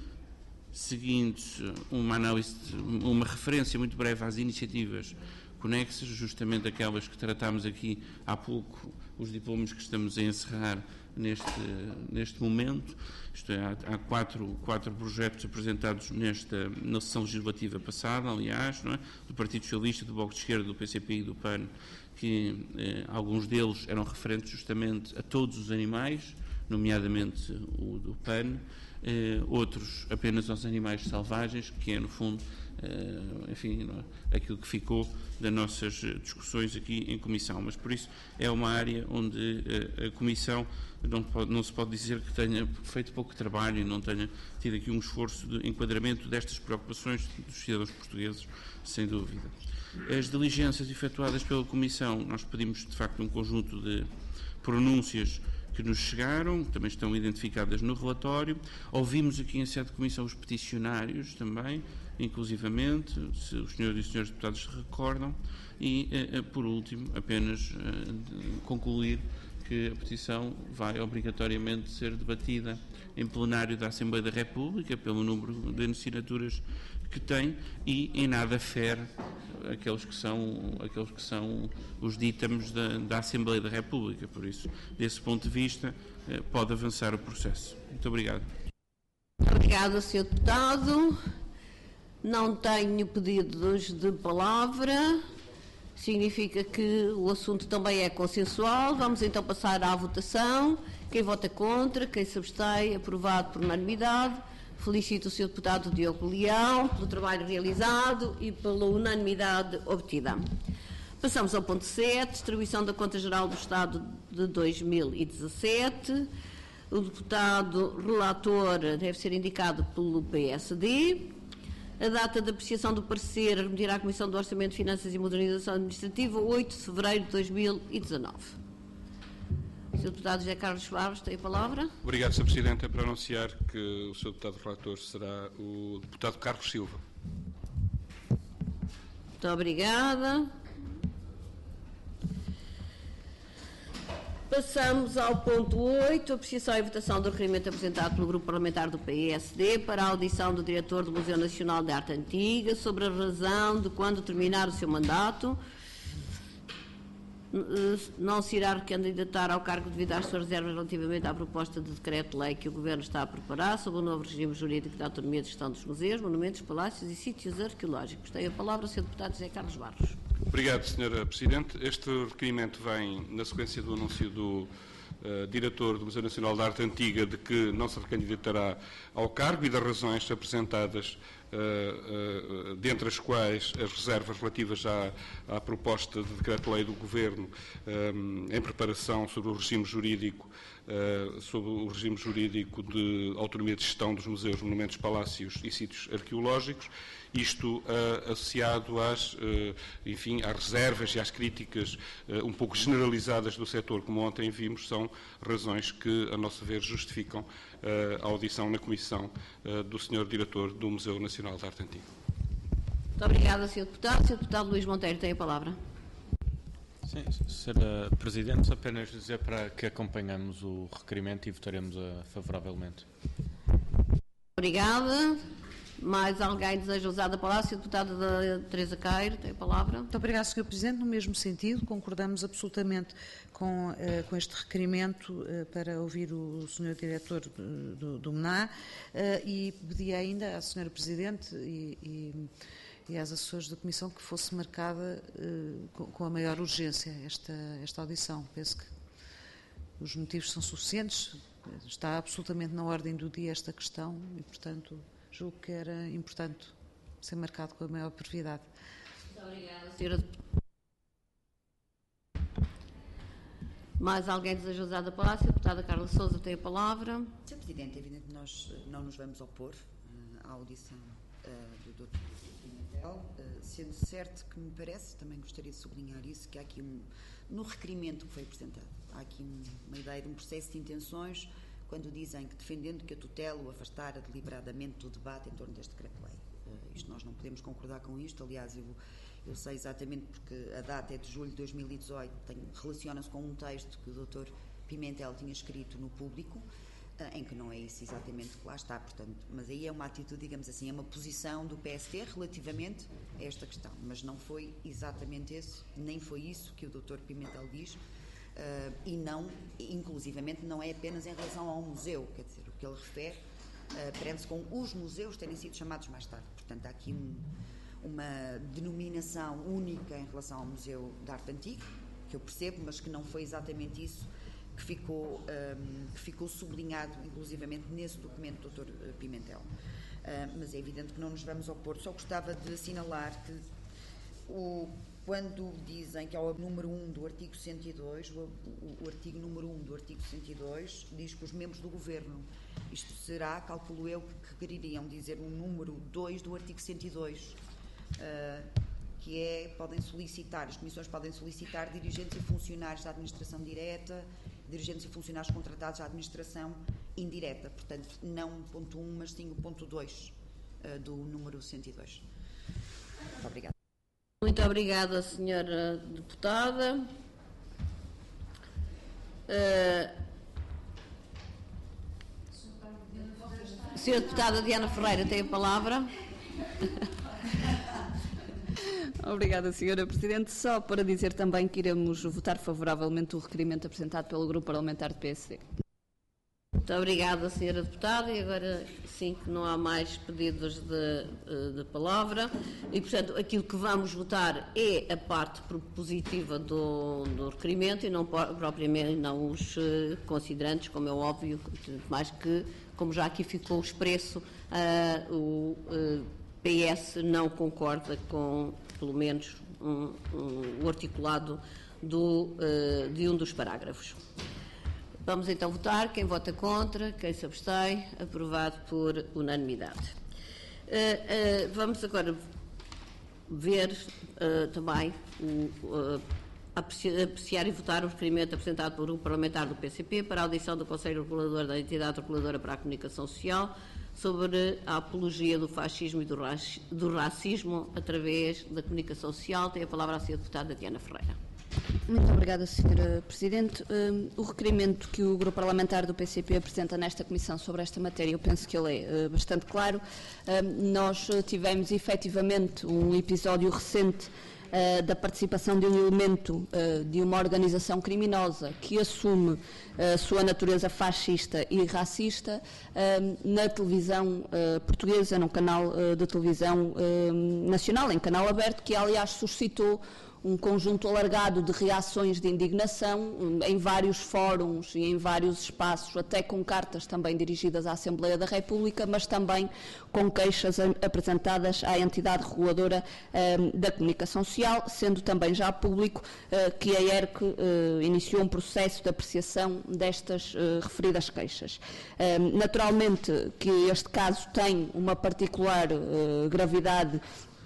seguindo-se uma análise, uma referência muito breve às iniciativas conexas, justamente aquelas que tratámos aqui há pouco, os diplomas que estamos a encerrar neste, neste momento. Isto é, há, há quatro, quatro projetos apresentados nesta, na sessão legislativa passada, aliás, não é? Do Partido Socialista, do Bloco de Esquerda, do P C P e do P A N, que eh, alguns deles eram referentes justamente a todos os animais, nomeadamente o do P A N, eh, outros apenas aos animais selvagens, que é, no fundo, eh, enfim, não é? Aquilo que ficou das nossas discussões aqui em Comissão. Mas, por isso, é uma área onde eh, a Comissão não, pode, não se pode dizer que tenha feito pouco trabalho e não tenha tido aqui um esforço de enquadramento destas preocupações dos cidadãos portugueses, sem dúvida. As diligências efetuadas pela Comissão, nós pedimos, de facto, um conjunto de pronúncias que nos chegaram, que também estão identificadas no relatório. Ouvimos aqui em sede de Comissão os peticionários também, inclusivamente, se os senhores e os senhores deputados se recordam, e, eh, por último, apenas eh, concluir que a petição vai obrigatoriamente ser debatida em plenário da Assembleia da República, pelo número de assinaturas que tem, e em nada fere aqueles que são, aqueles que são os ditames da, da Assembleia da República. Por isso, desse ponto de vista, eh, pode avançar o processo. Muito obrigado. Obrigada, senhor Deputado. Não tenho pedidos de palavra. Significa que o assunto também é consensual. Vamos então passar à votação. Quem vota contra, quem se abstém, aprovado por unanimidade. Felicito o senhor Deputado Diogo Leão pelo trabalho realizado e pela unanimidade obtida. Passamos ao ponto sete, distribuição da Conta Geral do Estado de dois mil e dezassete. O deputado relator deve ser indicado pelo P S D. A data de apreciação do parecer a remitir à Comissão do Orçamento, Finanças e Modernização Administrativa, oito de fevereiro de dois mil e dezanove. senhor Deputado José Carlos Barros, tem a palavra. Obrigado, senhor Presidente. É para anunciar que o senhor Deputado Relator será o Deputado Carlos Silva. Muito obrigada. Passamos ao ponto oito, apreciação e votação do requerimento apresentado pelo Grupo Parlamentar do P S D para a audição do diretor do Museu Nacional de Arte Antiga sobre a razão de quando terminar o seu mandato não se irá recandidatar ao cargo devido às suas reservas relativamente à proposta de decreto-lei que o Governo está a preparar sobre o novo regime jurídico da autonomia de gestão dos museus, monumentos, palácios e sítios arqueológicos. Tem a palavra o senhor Deputado José Carlos Barros. Obrigado, senhora Presidente. Este requerimento vem na sequência do anúncio do uh, diretor do Museu Nacional de Arte Antiga de que não se recandidatará ao cargo e das razões apresentadas, uh, uh, dentre as quais as reservas relativas à, à proposta de decreto-lei do Governo um, em preparação sobre o regime jurídico Uh, sobre o regime jurídico de autonomia de gestão dos museus, monumentos, palácios e sítios arqueológicos, isto uh, associado às, uh, enfim, às reservas e às críticas uh, um pouco generalizadas do setor, como ontem vimos, são razões que, a nosso ver, justificam uh, a audição na Comissão uh, do senhor Diretor do Museu Nacional de Arte Antiga. Muito obrigada, senhor Deputado. senhor Deputado Luís Monteiro tem a palavra. Sim, senhora Presidente, apenas dizer para que acompanhamos o requerimento e votaremos a, favoravelmente. Obrigada. Mais alguém deseja usar a palavra? senhora Deputada Teresa Cairo tem a palavra. Muito obrigada, senhor Presidente. No mesmo sentido, concordamos absolutamente com, eh, com este requerimento eh, para ouvir o senhor Diretor do, do M N A eh, e pedi ainda à senhora Presidente e, e e às assessores da Comissão que fosse marcada uh, com, com a maior urgência esta, esta audição. Penso que os motivos são suficientes, está absolutamente na ordem do dia esta questão e, portanto, julgo que era importante ser marcado com a maior brevidade. Muito obrigada, senhora. Mais alguém deseja usar a palavra? A deputada Carla Sousa tem a palavra. senhor Presidente, é evidente que nós não nos vamos opor uh, à audição uh, do doutor Pimentel, uh, sendo certo que me parece, também gostaria de sublinhar isso, que há aqui um, no requerimento que foi apresentado, há aqui um, uma ideia de um processo de intenções quando dizem que defendendo que a tutela o afastara deliberadamente do debate em torno deste decreto-lei. Uh, isto nós não podemos concordar com isto, aliás, eu, eu sei exatamente porque a data é de julho de dois mil e dezoito, relaciona-se com um texto que o doutor Pimentel tinha escrito no Público, em que não é isso exatamente que lá está, portanto, mas aí é uma atitude, digamos assim, é uma posição do P S D relativamente a esta questão, mas não foi exatamente esse, nem foi isso que o doutor Pimentel diz, uh, e não, inclusivamente, não é apenas em relação ao museu, quer dizer, o que ele refere uh, prende-se com os museus terem sido chamados mais tarde, portanto, há aqui um, uma denominação única em relação ao Museu de Arte Antiga, que eu percebo, mas que não foi exatamente isso que ficou, um, que ficou sublinhado, inclusivamente, nesse documento do doutor Pimentel. Uh, mas é evidente que não nos vamos opor. Só gostava de assinalar que, o, quando dizem que é o número um do artigo cento e dois, o, o, o artigo número um do artigo cento e dois diz que os membros do Governo, isto será, calculo eu, que quereriam dizer o número dois do artigo cento e dois, uh, que é, podem solicitar, as comissões podem solicitar dirigentes e funcionários da administração direta, dirigentes e funcionários contratados à administração indireta, portanto, não o ponto um, mas sim o ponto dois uh, do número cento e dois. Muito obrigada. Muito obrigada, senhora deputada. Uh, senhora deputada Diana Ferreira tem a palavra. Obrigada, senhora Presidente. Só para dizer também que iremos votar favoravelmente o requerimento apresentado pelo Grupo Parlamentar do P S D. Muito obrigada, senhora deputada. E agora, sim, que não há mais pedidos de, de palavra. E, portanto, aquilo que vamos votar é a parte propositiva do, do requerimento e não propriamente não os considerantes, como é óbvio, mais que, como já aqui ficou expresso, uh, o uh, P S não concorda com, pelo menos, um, um, o articulado do, uh, de um dos parágrafos. Vamos então votar. Quem vota contra, quem se abstém, aprovado por unanimidade. uh, vamos agora ver uh, também o, uh, apreciar e votar o requerimento apresentado pelo Grupo Parlamentar do P C P para a audição do Conselho Regulador da Entidade Reguladora para a Comunicação Social sobre a apologia do fascismo e do, raci do racismo através da comunicação social. Tem a palavra a senhora deputada Diana Ferreira. Muito obrigada, senhora Presidente. Um, o requerimento que o Grupo Parlamentar do P C P apresenta nesta Comissão sobre esta matéria, eu penso que ele é uh, bastante claro. Um, nós tivemos efetivamente um episódio recente Uh, da participação de um elemento uh, de uma organização criminosa que assume uh, a sua natureza fascista e racista uh, na televisão uh, portuguesa, num canal uh, de televisão uh, nacional, em canal aberto, que aliás suscitou um conjunto alargado de reações de indignação em vários fóruns e em vários espaços, até com cartas também dirigidas à Assembleia da República, mas também com queixas apresentadas à entidade reguladora um, da comunicação social, sendo também já público uh, que a E R C uh, iniciou um processo de apreciação destas uh, referidas queixas. Um, naturalmente que este caso tem uma particular uh, gravidade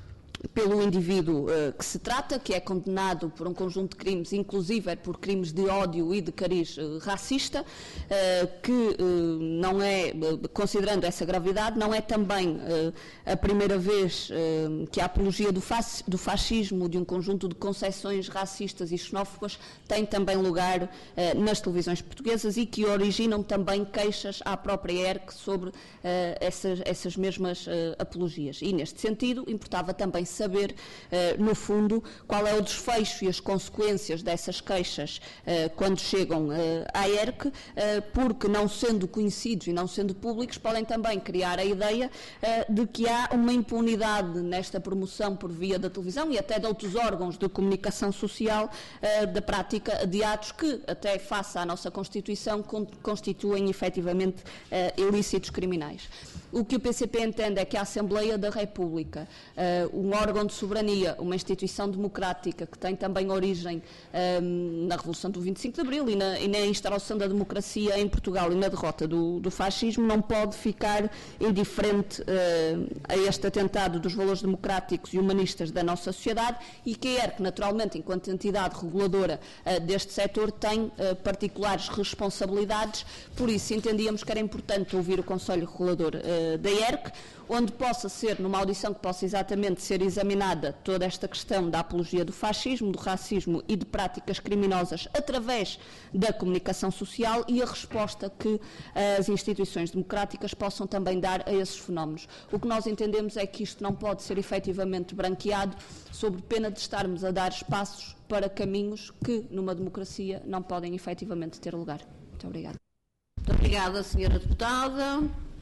pelo indivíduo uh, que se trata, que é condenado por um conjunto de crimes, inclusive por crimes de ódio e de cariz uh, racista, uh, que uh, não é, uh, considerando essa gravidade, não é também uh, a primeira vez uh, que a apologia do, fasc do fascismo, de um conjunto de concepções racistas e xenófobas, tem também lugar uh, nas televisões portuguesas e que originam também queixas à própria E R C sobre uh, essas, essas mesmas uh, apologias. E, neste sentido, importava também saber, uh, no fundo, qual é o desfecho e as consequências dessas queixas uh, quando chegam uh, à E R C, uh, porque, não sendo conhecidos e não sendo públicos, podem também criar a ideia uh, de que há uma impunidade nesta promoção por via da televisão e até de outros órgãos de comunicação social uh, da prática de atos que, até face à nossa Constituição, con constituem efetivamente uh, ilícitos criminais. O que o P C P entende é que a Assembleia da República, uh, um órgão de soberania, uma instituição democrática que tem também origem um, na Revolução do vinte e cinco de Abril e na, e na instauração da democracia em Portugal e na derrota do, do fascismo, não pode ficar indiferente uh, a este atentado dos valores democráticos e humanistas da nossa sociedade e que a E R C, naturalmente, enquanto entidade reguladora uh, deste setor, tem uh, particulares responsabilidades. Por isso, entendíamos que era importante ouvir o Conselho Regulador uh, da E R C, onde possa ser, numa audição que possa exatamente ser examinada toda esta questão da apologia do fascismo, do racismo e de práticas criminosas através da comunicação social e a resposta que as instituições democráticas possam também dar a esses fenómenos. O que nós entendemos é que isto não pode ser efetivamente branqueado sob pena de estarmos a dar espaços para caminhos que, numa democracia, não podem efetivamente ter lugar. Muito obrigada. Muito obrigada, senhora deputada.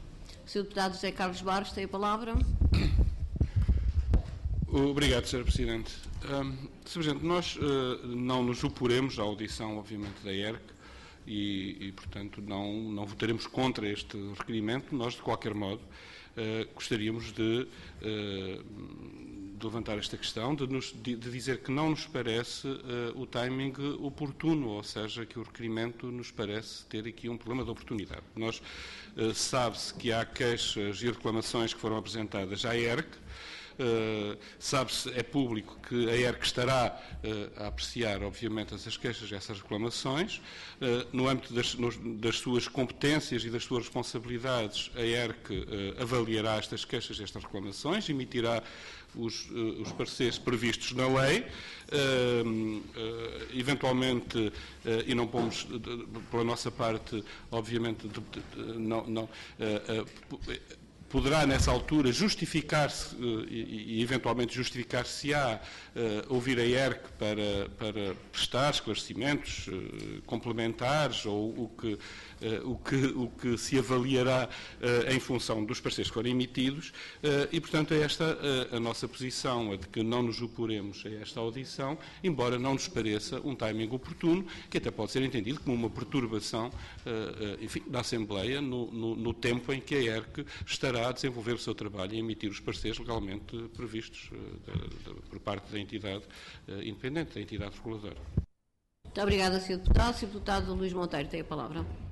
O senhor deputado José Carlos Barros tem a palavra. Obrigado, senhora Presidente. Um, senhor Presidente, nós uh, não nos oporemos à audição, obviamente, da E R C e, e portanto, não, não votaremos contra este requerimento. Nós, de qualquer modo, uh, gostaríamos de, uh, de levantar esta questão, de, nos, de, de dizer que não nos parece uh, o timing oportuno, ou seja, que o requerimento nos parece ter aqui um problema de oportunidade. Nós uh, sabe-se que há queixas e reclamações que foram apresentadas à E R C. Uh, sabe-se, é público que a E R C estará uh, a apreciar, obviamente, essas queixas e essas reclamações. Uh, no âmbito das, nos, das suas competências e das suas responsabilidades, a E R C uh, avaliará estas queixas e estas reclamações, emitirá os, uh, os pareceres previstos na lei. Uh, uh, eventualmente, uh, e não pomos, uh, pela nossa parte, obviamente, de, de, de, não... não uh, uh, poderá, nessa altura, justificar-se uh, e, e, eventualmente, justificar-se-á uh, ouvir a E R C para, para prestar esclarecimentos uh, complementares ou o que, uh, o, que, o que se avaliará uh, em função dos pareceres que forem emitidos uh, e, portanto, é esta uh, a nossa posição, a de que não nos oporemos a esta audição, embora não nos pareça um timing oportuno, que até pode ser entendido como uma perturbação uh, uh, enfim, da Assembleia no, no, no tempo em que a E R C estará a desenvolver o seu trabalho e emitir os pareceres legalmente previstos uh, de, de, por parte da entidade uh, independente, da entidade reguladora. Muito obrigada, senhor Deputado. senhor Deputado Luís Monteiro tem a palavra.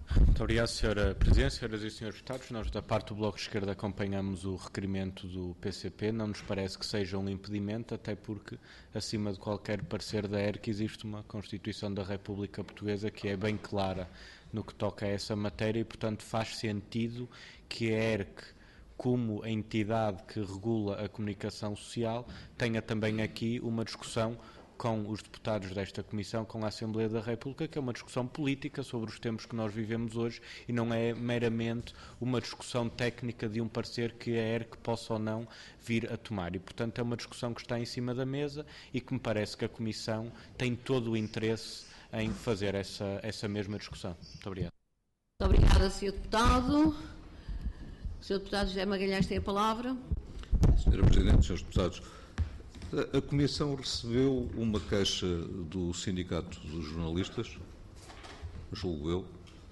Muito obrigado, senhora Presidente, senhoras e senhores deputados. Nós, da parte do Bloco de Esquerda, acompanhamos o requerimento do P C P. Não nos parece que seja um impedimento, até porque, acima de qualquer parecer da E R C, existe uma Constituição da República Portuguesa que é bem clara no que toca a essa matéria e, portanto, faz sentido que a E R C, como a entidade que regula a comunicação social, tenha também aqui uma discussão com os deputados desta Comissão, com a Assembleia da República, que é uma discussão política sobre os tempos que nós vivemos hoje e não é meramente uma discussão técnica de um parecer que a E R C possa ou não vir a tomar. E, portanto, é uma discussão que está em cima da mesa e que me parece que a Comissão tem todo o interesse em fazer essa, essa mesma discussão. Muito obrigado. Muito obrigada, senhor Deputado. O senhor Deputado José Magalhães tem a palavra. senhora Presidente, senhores Deputados, a Comissão recebeu uma queixa do Sindicato dos Jornalistas, julgo eu,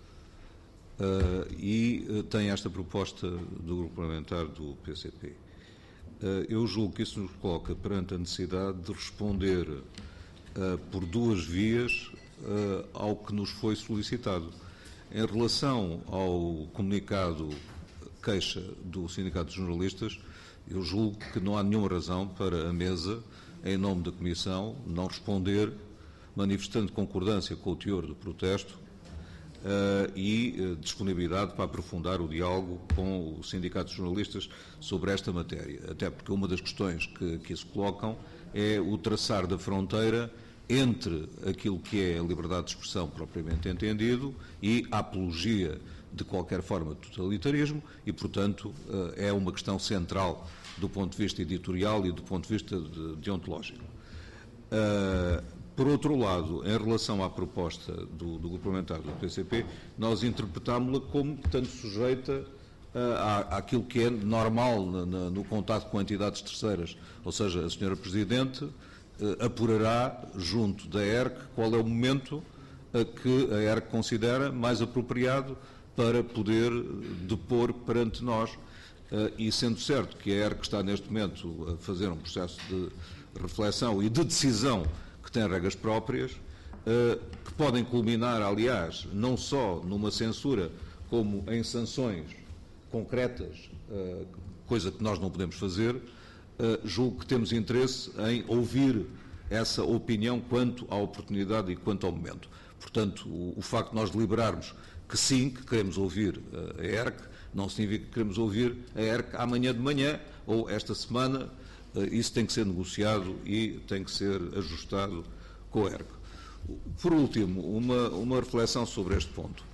uh, e tem esta proposta do Grupo Parlamentar do P C P. Uh, eu julgo que isso nos coloca perante a necessidade de responder uh, por duas vias uh, ao que nos foi solicitado. Em relação ao comunicado queixa do Sindicato dos Jornalistas, eu julgo que não há nenhuma razão para a mesa, em nome da Comissão, não responder, manifestando concordância com o teor do protesto uh, e uh, disponibilidade para aprofundar o diálogo com o Sindicato dos Jornalistas sobre esta matéria. Até porque uma das questões que, que se colocam é o traçar da fronteira entre aquilo que é a liberdade de expressão propriamente entendido e a apologia de qualquer forma de totalitarismo e, portanto, é uma questão central do ponto de vista editorial e do ponto de vista deontológico. Por outro lado, em relação à proposta do, do Grupo Parlamentar do P C P, nós interpretámos-la como, portanto, sujeita à, àquilo que é normal no, no contato com entidades terceiras, ou seja, a senhora Presidente apurará junto da E R C qual é o momento que a E R C considera mais apropriado para poder depor perante nós, e sendo certo que a E R C está neste momento a fazer um processo de reflexão e de decisão que tem regras próprias, que podem culminar, aliás, não só numa censura, como em sanções concretas, coisa que nós não podemos fazer, julgo que temos interesse em ouvir essa opinião quanto à oportunidade e quanto ao momento. Portanto, o, o facto de nós deliberarmos que sim, que queremos ouvir a E R C, não significa que queremos ouvir a E R C amanhã de manhã ou esta semana. Isso tem que ser negociado e tem que ser ajustado com a E R C. Por último, uma, uma reflexão sobre este ponto.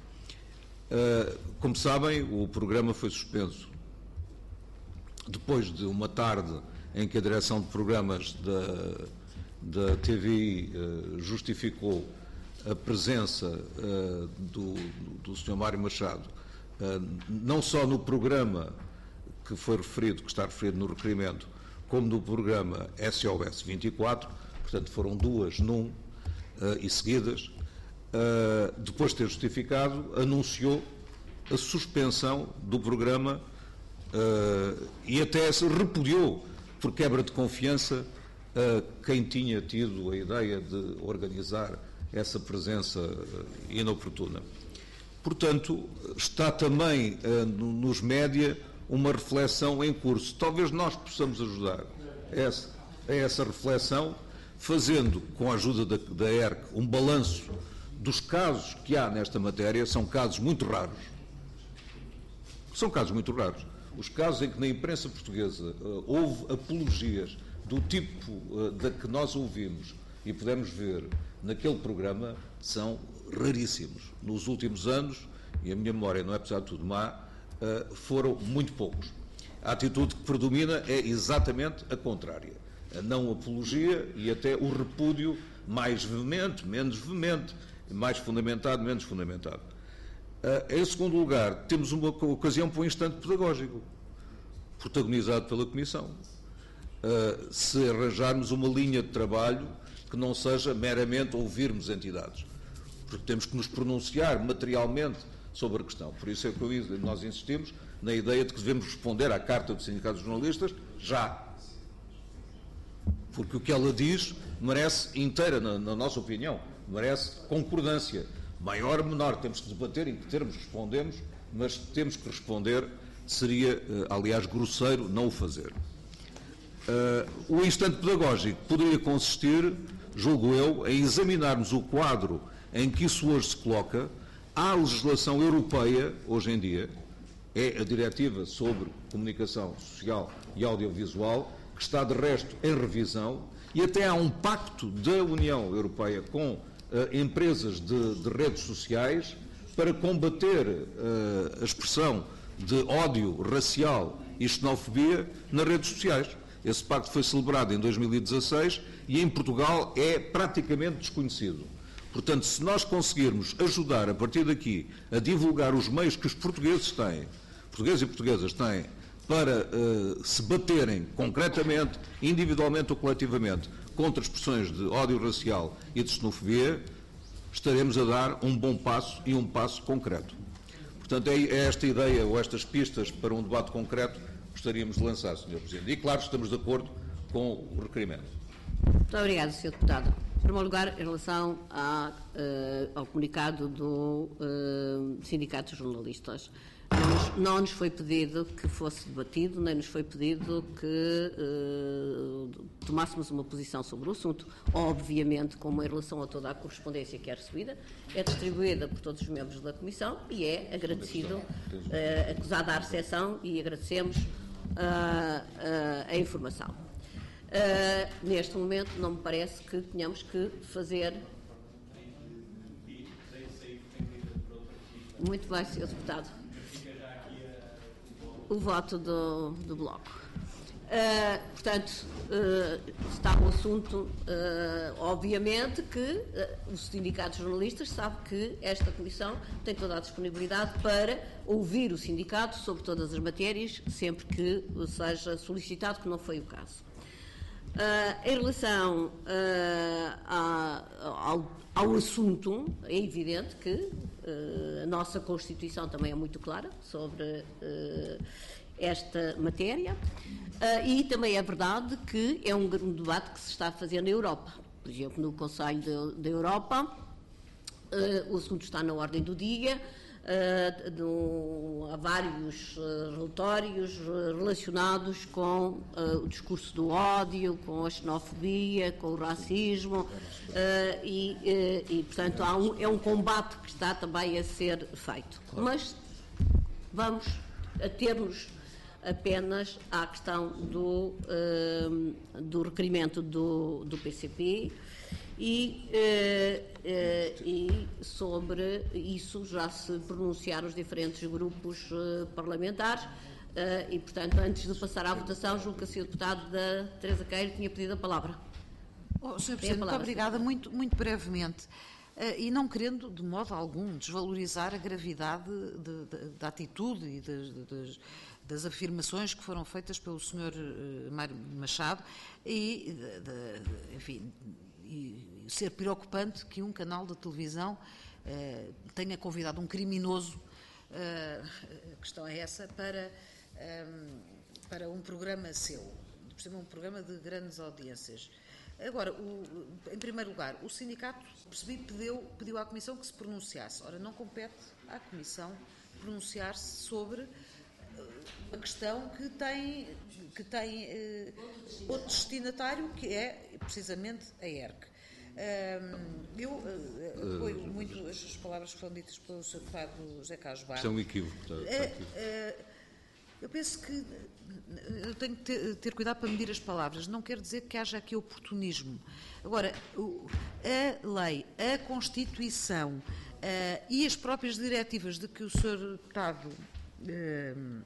Como sabem, o programa foi suspenso depois de uma tarde em que a direção de programas da, da T V I justificou a presença uh, do, do senhor Mário Machado, uh, não só no programa que foi referido, que está referido no requerimento, como no programa S O S vinte e quatro, portanto foram duas num uh, e seguidas, uh, depois de ter justificado, anunciou a suspensão do programa uh, e até se repudiou por quebra de confiança uh, quem tinha tido a ideia de organizar essa presença inoportuna. Portanto, está também uh, nos média uma reflexão em curso. Talvez nós possamos ajudar a essa, a essa reflexão, fazendo, com a ajuda da, da E R C, um balanço dos casos que há nesta matéria. São casos muito raros. São casos muito raros. Os casos em que na imprensa portuguesa uh, houve apologias do tipo uh, da que nós ouvimos e pudemos ver naquele programa são raríssimos. Nos últimos anos, e a minha memória não é, apesar de tudo, má, uh, foram muito poucos. A atitude que predomina é exatamente a contrária. A não apologia e até o repúdio mais veemente, menos veemente, mais fundamentado, menos fundamentado. Uh, em segundo lugar, temos uma ocasião para um instante pedagógico, protagonizado pela Comissão. Uh, se arranjarmos uma linha de trabalho que não seja meramente ouvirmos entidades, porque temos que nos pronunciar materialmente sobre a questão. Por isso é que eu, nós insistimos na ideia de que devemos responder à Carta do Sindicato dos Jornalistas já. Porque o que ela diz merece inteira, na, na nossa opinião, merece concordância, Maior ou menor, temos que debater em que termos respondemos, mas temos que responder, seria, aliás, grosseiro não o fazer. Uh, o instante pedagógico poderia consistir, julgo eu, em examinarmos o quadro em que isso hoje se coloca. Há legislação europeia, hoje em dia, é a diretiva sobre comunicação social e audiovisual, que está de resto em revisão, e até há um pacto da União Europeia com uh, empresas de, de redes sociais para combater uh, a expressão de ódio racial e xenofobia nas redes sociais. Esse pacto foi celebrado em dois mil e dezasseis e em Portugal é praticamente desconhecido. Portanto, se nós conseguirmos ajudar a partir daqui a divulgar os meios que os portugueses têm, portugueses e portuguesas têm, para uh, se baterem concretamente, individualmente ou coletivamente, contra expressões de ódio racial e de xenofobia, estaremos a dar um bom passo e um passo concreto. Portanto, é esta ideia ou estas pistas para um debate concreto que gostaríamos de lançar, senhor Presidente. E, claro, estamos de acordo com o requerimento. Muito obrigado, senhor Deputado. Em primeiro lugar, em relação à, uh, ao comunicado do uh, Sindicato de Jornalistas, não nos, não nos foi pedido que fosse debatido, nem nos foi pedido que uh, tomássemos uma posição sobre o assunto. Obviamente, como em relação a toda a correspondência que é recebida, é distribuída por todos os membros da Comissão e é agradecido, uh, acusada a recepção, e agradecemos uh, uh, a informação. Uh, neste momento não me parece que tenhamos que fazer. Muito bem, senhor Deputado. O voto do, do Bloco. Uh, portanto, uh, está o assunto, uh, obviamente que uh, o Sindicato de Jornalistas sabe que esta Comissão tem toda a disponibilidade para ouvir o sindicato sobre todas as matérias, sempre que seja solicitado, que não foi o caso. Uh, em relação uh, a, ao, ao assunto, é evidente que uh, a nossa Constituição também é muito clara sobre uh, esta matéria, uh, e também é verdade que é um, um debate que se está a fazer na Europa. Por exemplo, no Conselho da Europa, uh, o assunto está na ordem do dia. Uh, no, há vários uh, relatórios uh, relacionados com uh, o discurso do ódio, com a xenofobia, com o racismo, uh, e, uh, e, portanto, há um, é um combate que está também a ser feito. Claro. Mas vamos ater-nos apenas à questão do, uh, do requerimento do, do P C P. E, uh, uh, e sobre isso já se pronunciaram os diferentes grupos uh, parlamentares, uh, e, portanto, antes de passar à votação, julgo que a senhora Deputada Teresa Queiro tinha pedido a palavra. Oh, senhor Presidente, muito obrigada. Muito, muito brevemente, uh, e não querendo de modo algum desvalorizar a gravidade de, de, da atitude e de, de, de, das afirmações que foram feitas pelo senhor uh, Mário Machado, e, de, de, enfim, e ser preocupante que um canal de televisão uh, tenha convidado um criminoso, uh, a questão é essa, para, um, para um programa seu, por exemplo, um programa de grandes audiências. Agora, o, em primeiro lugar, o sindicato, percebi, pediu, pediu à Comissão que se pronunciasse. Ora, não compete à Comissão pronunciar-se sobre a questão que tem, que tem uh, outro destinatário, que é precisamente a E R C. Um, eu uh, apoio muito as palavras que foram ditas pelo senhor Deputado José Carlos Barros. Isso é um equívoco. Está, está uh, uh, eu penso que eu tenho que ter, ter cuidado para medir as palavras. Não quer dizer que haja aqui oportunismo. Agora, o, a lei, a Constituição uh, e as próprias diretivas de que o senhor Deputado uh,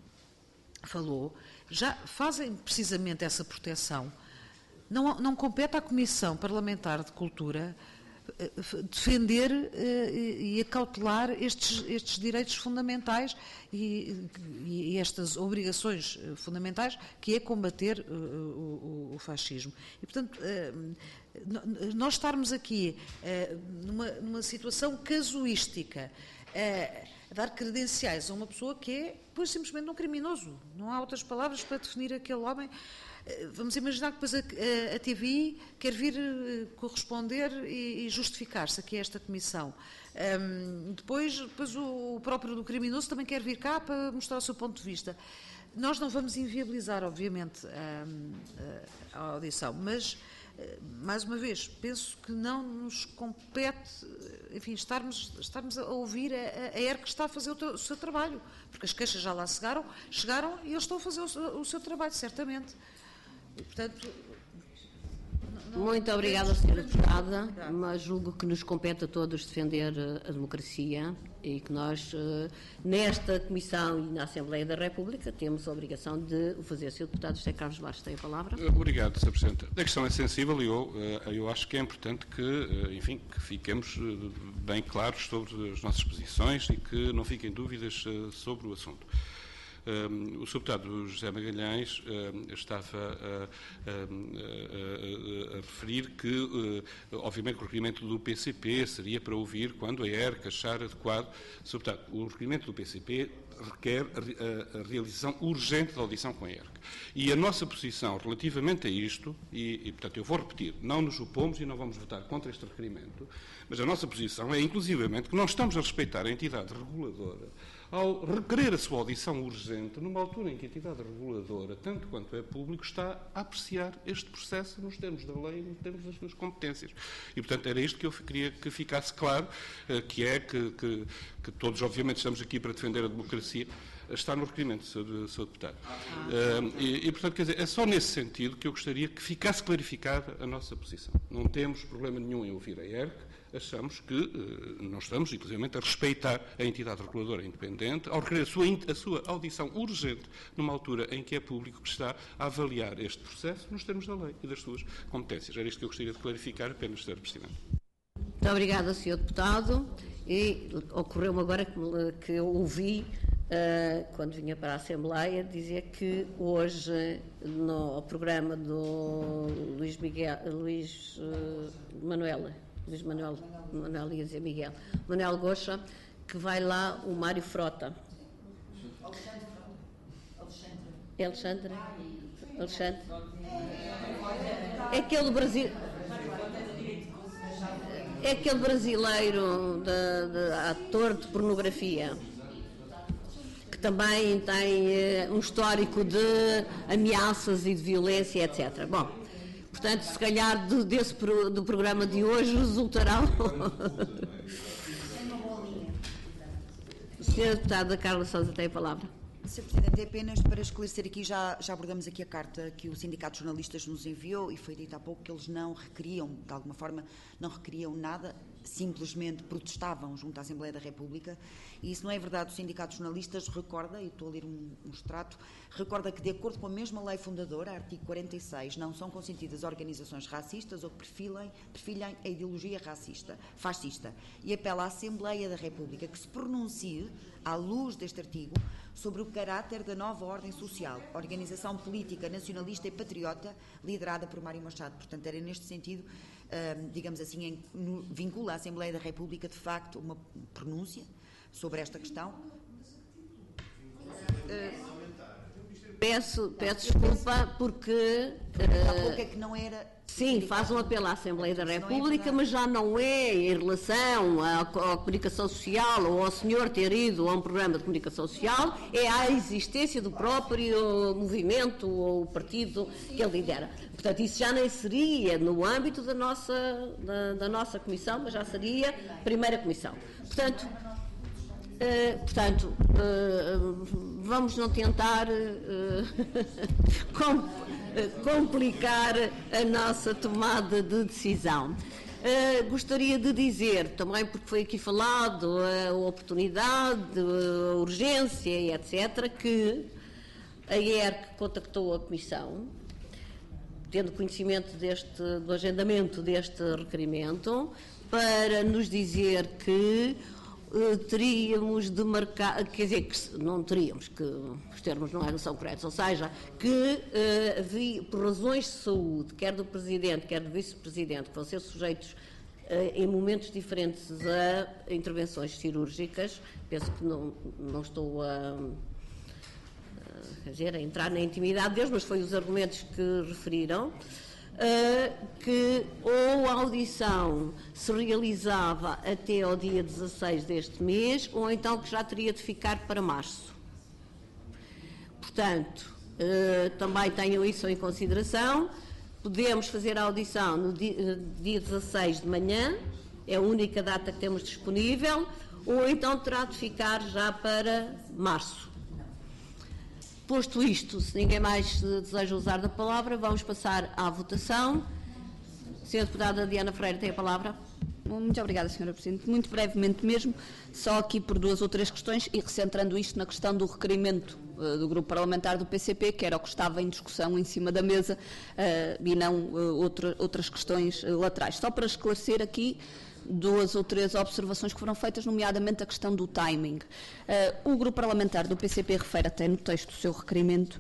falou já fazem precisamente essa proteção. Não, não compete à Comissão Parlamentar de Cultura uh, defender uh, e acautelar estes, estes direitos fundamentais e, e estas obrigações fundamentais, que é combater uh, o, o fascismo. E, portanto, uh, nós estarmos aqui uh, numa, numa situação casuística, uh, a dar credenciais a uma pessoa que é, pois, simplesmente um criminoso. Não há outras palavras para definir aquele homem. Vamos imaginar que depois a, a, a T V I quer vir corresponder e, e justificar-se aqui a esta comissão. Um, depois, depois o, o próprio do criminoso também quer vir cá para mostrar o seu ponto de vista. Nós não vamos inviabilizar, obviamente, a, a audição, mas, mais uma vez, penso que não nos compete, enfim, estarmos, estarmos a ouvir a, a E R C que está a fazer o, o seu trabalho, porque as queixas já lá chegaram, chegaram e eles estão a fazer o, o seu trabalho, certamente. E, portanto... Muito obrigada, senhora Deputada, mas julgo que nos compete a todos defender a democracia e que nós, nesta Comissão e na Assembleia da República, temos a obrigação de o fazer. senhor Deputado José Carlos Bastos tem a palavra. Obrigado, senhora Presidente. A questão é sensível e eu, eu acho que é importante que, enfim, que fiquemos bem claros sobre as nossas posições e que não fiquem dúvidas sobre o assunto. Um, o senhor Deputado José Magalhães um, estava a, a, a, a referir que, uh, obviamente, o requerimento do P C P seria para ouvir quando a E R C achar adequado. senhor Deputado, o requerimento do P C P requer a, a, a realização urgente da audição com a E R C. E a nossa posição relativamente a isto, e, e, portanto, eu vou repetir, não nos opomos e não vamos votar contra este requerimento, mas a nossa posição é, inclusivamente, que nós estamos a respeitar a entidade reguladora ao requerer a sua audição urgente numa altura em que a entidade reguladora, tanto quanto é público, está a apreciar este processo nos termos da lei e nos termos das suas competências. E, portanto, era isto que eu queria que ficasse claro, que é que, que, que todos, obviamente, estamos aqui para defender a democracia, está no requerimento, senhor Deputado. Uh, e, e, portanto, quer dizer, é só nesse sentido que eu gostaria que ficasse clarificada a nossa posição. Não temos problema nenhum em ouvir a E R C, achamos que uh, nós estamos, inclusive, a respeitar a entidade reguladora independente ao requerer a sua, a sua audição urgente numa altura em que é público que está a avaliar este processo nos termos da lei e das suas competências. Era isto que eu gostaria de clarificar, apenas, senhor Presidente. Muito obrigada, senhor Deputado. E ocorreu-me agora que, que eu ouvi, uh, quando vinha para a Assembleia, dizer que hoje, no programa do Luís Miguel, Luís uh, Manuel, Luís Manuel, Manuel ia dizer Miguel, Manuel Goxa, que vai lá o Mário Frota. Alexandre. Alexandre. É aquele Brasil. É aquele brasileiro, de, de, ator de pornografia, que também tem eh, um histórico de ameaças e de violência, etcétera. Bom, portanto, se calhar do, desse, do programa de hoje resultará... senhora Deputada Carla Sousa tem a palavra. senhor Presidente, é apenas para esclarecer aqui, já, já abordamos aqui a carta que o Sindicato de Jornalistas nos enviou e foi dito há pouco que eles não requeriam, de alguma forma, não requeriam nada, simplesmente protestavam junto à Assembleia da República, e isso não é verdade. O Sindicato de Jornalistas recorda, e estou a ler um, um extrato, recorda que, de acordo com a mesma lei fundadora, artigo quarenta e seis, não são consentidas organizações racistas ou que perfilem, perfilhem a ideologia racista, fascista, e apela à Assembleia da República que se pronuncie, à luz deste artigo, sobre o caráter da nova ordem social, organização política nacionalista e patriota liderada por Mário Machado. Portanto, era neste sentido, uh, digamos assim, em, no, vincula a Assembleia da República, de facto, uma pronúncia sobre esta questão. Uh, peço, peço desculpa porque... Uh, há pouco é que não era... Sim, faz um apelo à Assembleia da República, mas já não é em relação à, à comunicação social ou ao senhor ter ido a um programa de comunicação social, é à existência do próprio movimento ou partido que ele lidera. Portanto, isso já nem seria no âmbito da nossa, da, da nossa comissão, mas já seria a primeira comissão. Portanto, uh, portanto uh, vamos não tentar uh, com, complicar a nossa tomada de decisão. Uh, gostaria de dizer, também porque foi aqui falado, a oportunidade, a urgência, etcétera, que a I E R C contactou a Comissão, tendo conhecimento deste, do agendamento deste requerimento, para nos dizer que Uh, teríamos de marcar, quer dizer, que não teríamos, que os termos não são corretos, ou seja, que uh, havia, por razões de saúde, quer do Presidente, quer do Vice-Presidente, que vão ser sujeitos uh, em momentos diferentes a intervenções cirúrgicas, penso que não, não estou a... Uh, quer dizer, a entrar na intimidade deles, mas foi os argumentos que referiram, uh, que ou a audição se realizava até ao dia dezasseis deste mês, ou então que já teria de ficar para março. Portanto, uh, também tenham isso em consideração. Podemos fazer a audição no dia, dia dezasseis de manhã, é a única data que temos disponível, ou então terá de ficar já para março. Posto isto, se ninguém mais deseja usar da palavra, vamos passar à votação. senhora Deputada Diana Freire tem a palavra. Muito obrigada, senhora Presidente. Muito brevemente mesmo, só aqui por duas ou três questões e recentrando isto na questão do requerimento uh, do Grupo Parlamentar do P C P, que era o que estava em discussão em cima da mesa, uh, e não uh, outra, outras questões uh, laterais. Só para esclarecer aqui duas ou três observações que foram feitas, nomeadamente a questão do timing. Uh, o Grupo Parlamentar do P C P refere até no texto do seu requerimento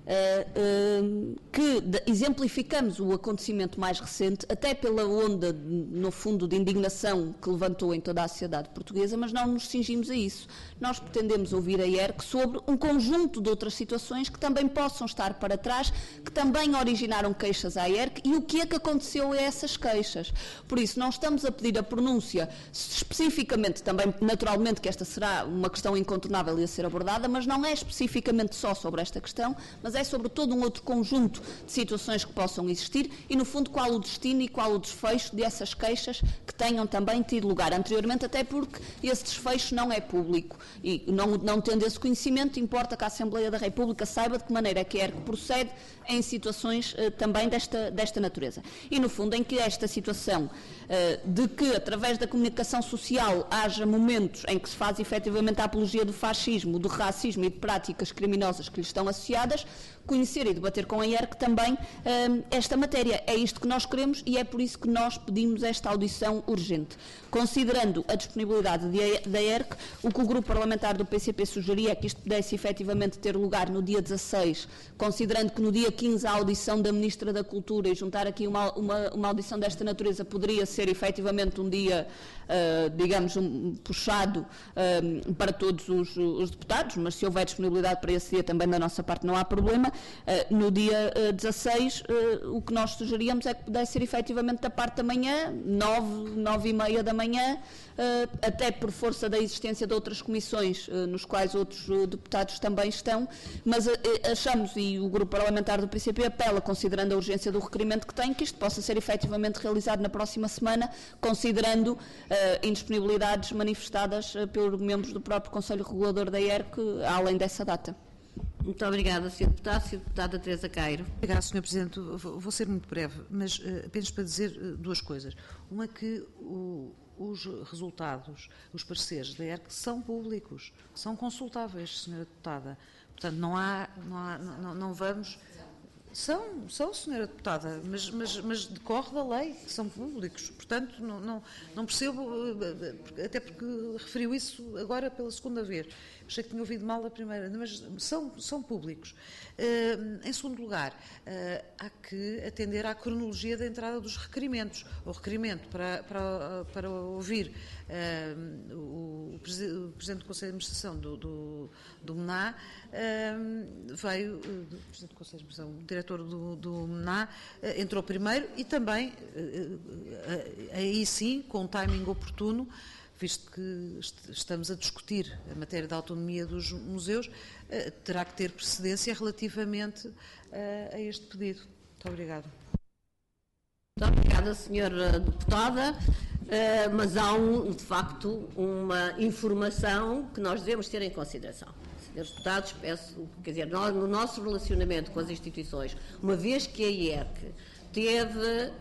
Uh, uh, que de, exemplificamos o acontecimento mais recente, até pela onda, no fundo, de indignação que levantou em toda a sociedade portuguesa, mas não nos cingimos a isso. Nós pretendemos ouvir a I E R C sobre um conjunto de outras situações que também possam estar para trás, que também originaram queixas à I E R C e o que é que aconteceu a essas queixas. Por isso, não estamos a pedir a pronúncia especificamente, também naturalmente que esta será uma questão incontornável e a ser abordada, mas não é especificamente só sobre esta questão, mas é sobre todo um outro conjunto de situações que possam existir e, no fundo, qual o destino e qual o desfecho dessas queixas que tenham também tido lugar anteriormente, até porque esse desfecho não é público e, não, não tendo esse conhecimento, importa que a Assembleia da República saiba de que maneira é que a I E R C procede em situações uh, também desta, desta natureza. E, no fundo, em que esta situação uh, de que, através da comunicação social, haja momentos em que se faz efetivamente a apologia do fascismo, do racismo e de práticas criminosas que lhes estão associadas, conhecer e debater com a I E R C também uh, esta matéria. É isto que nós queremos e é por isso que nós pedimos esta audição urgente. Considerando a disponibilidade de, da I E R C, o que o Grupo Parlamentar do P C P sugeria é que isto pudesse efetivamente ter lugar no dia dezasseis, considerando que no dia quinze a audição da Ministra da Cultura e juntar aqui uma, uma, uma audição desta natureza poderia ser efetivamente um dia, uh, digamos, um, puxado uh, para todos os, os deputados, mas se houver disponibilidade para esse dia também da nossa parte não há problema. Uh, no dia uh, dezasseis, uh, o que nós sugeríamos é que pudesse ser efetivamente da parte da manhã, nove, nove e meia da manhã, uh, até por força da existência de outras comissões, uh, nos quais outros uh, deputados também estão, mas uh, achamos, e o Grupo Parlamentar do P C P apela, considerando a urgência do requerimento que tem, que isto possa ser efetivamente realizado na próxima semana, considerando uh, indisponibilidades manifestadas uh, pelos membros do próprio Conselho Regulador da I E R C, além dessa data. Muito obrigada, senhora Deputada. senhora Deputada Teresa Cairo. Obrigada, senhora Presidente. Vou ser muito breve, mas uh, apenas para dizer uh, duas coisas. Uma, que o, os resultados, os pareceres da I E R C são públicos, são consultáveis, senhora Deputada. Portanto, não há, não, há, não, não vamos... São, são, senhora Deputada, mas, mas, mas decorre da lei, que são públicos. Portanto, não, não, não percebo, até porque referiu isso agora pela segunda vez. Achei que tinha ouvido mal a primeira, mas são, são públicos. Uh, em segundo lugar, uh, há que atender à cronologia da entrada dos requerimentos. O requerimento para, para, para ouvir uh, o, o Presidente do Conselho de Administração do, do, do M N A uh, veio, uh, do Presidente do Conselho de Administração, o diretor do, do M N A, uh, entrou primeiro e também, uh, uh, aí sim, com um timing oportuno, visto que estamos a discutir a matéria da autonomia dos museus, terá que ter precedência relativamente a este pedido. Muito obrigada. Muito obrigada, senhora Deputada, mas há, um, de facto, uma informação que nós devemos ter em consideração. Senhores deputados, peço, quer dizer, nós, no nosso relacionamento com as instituições, uma vez que a I E R C teve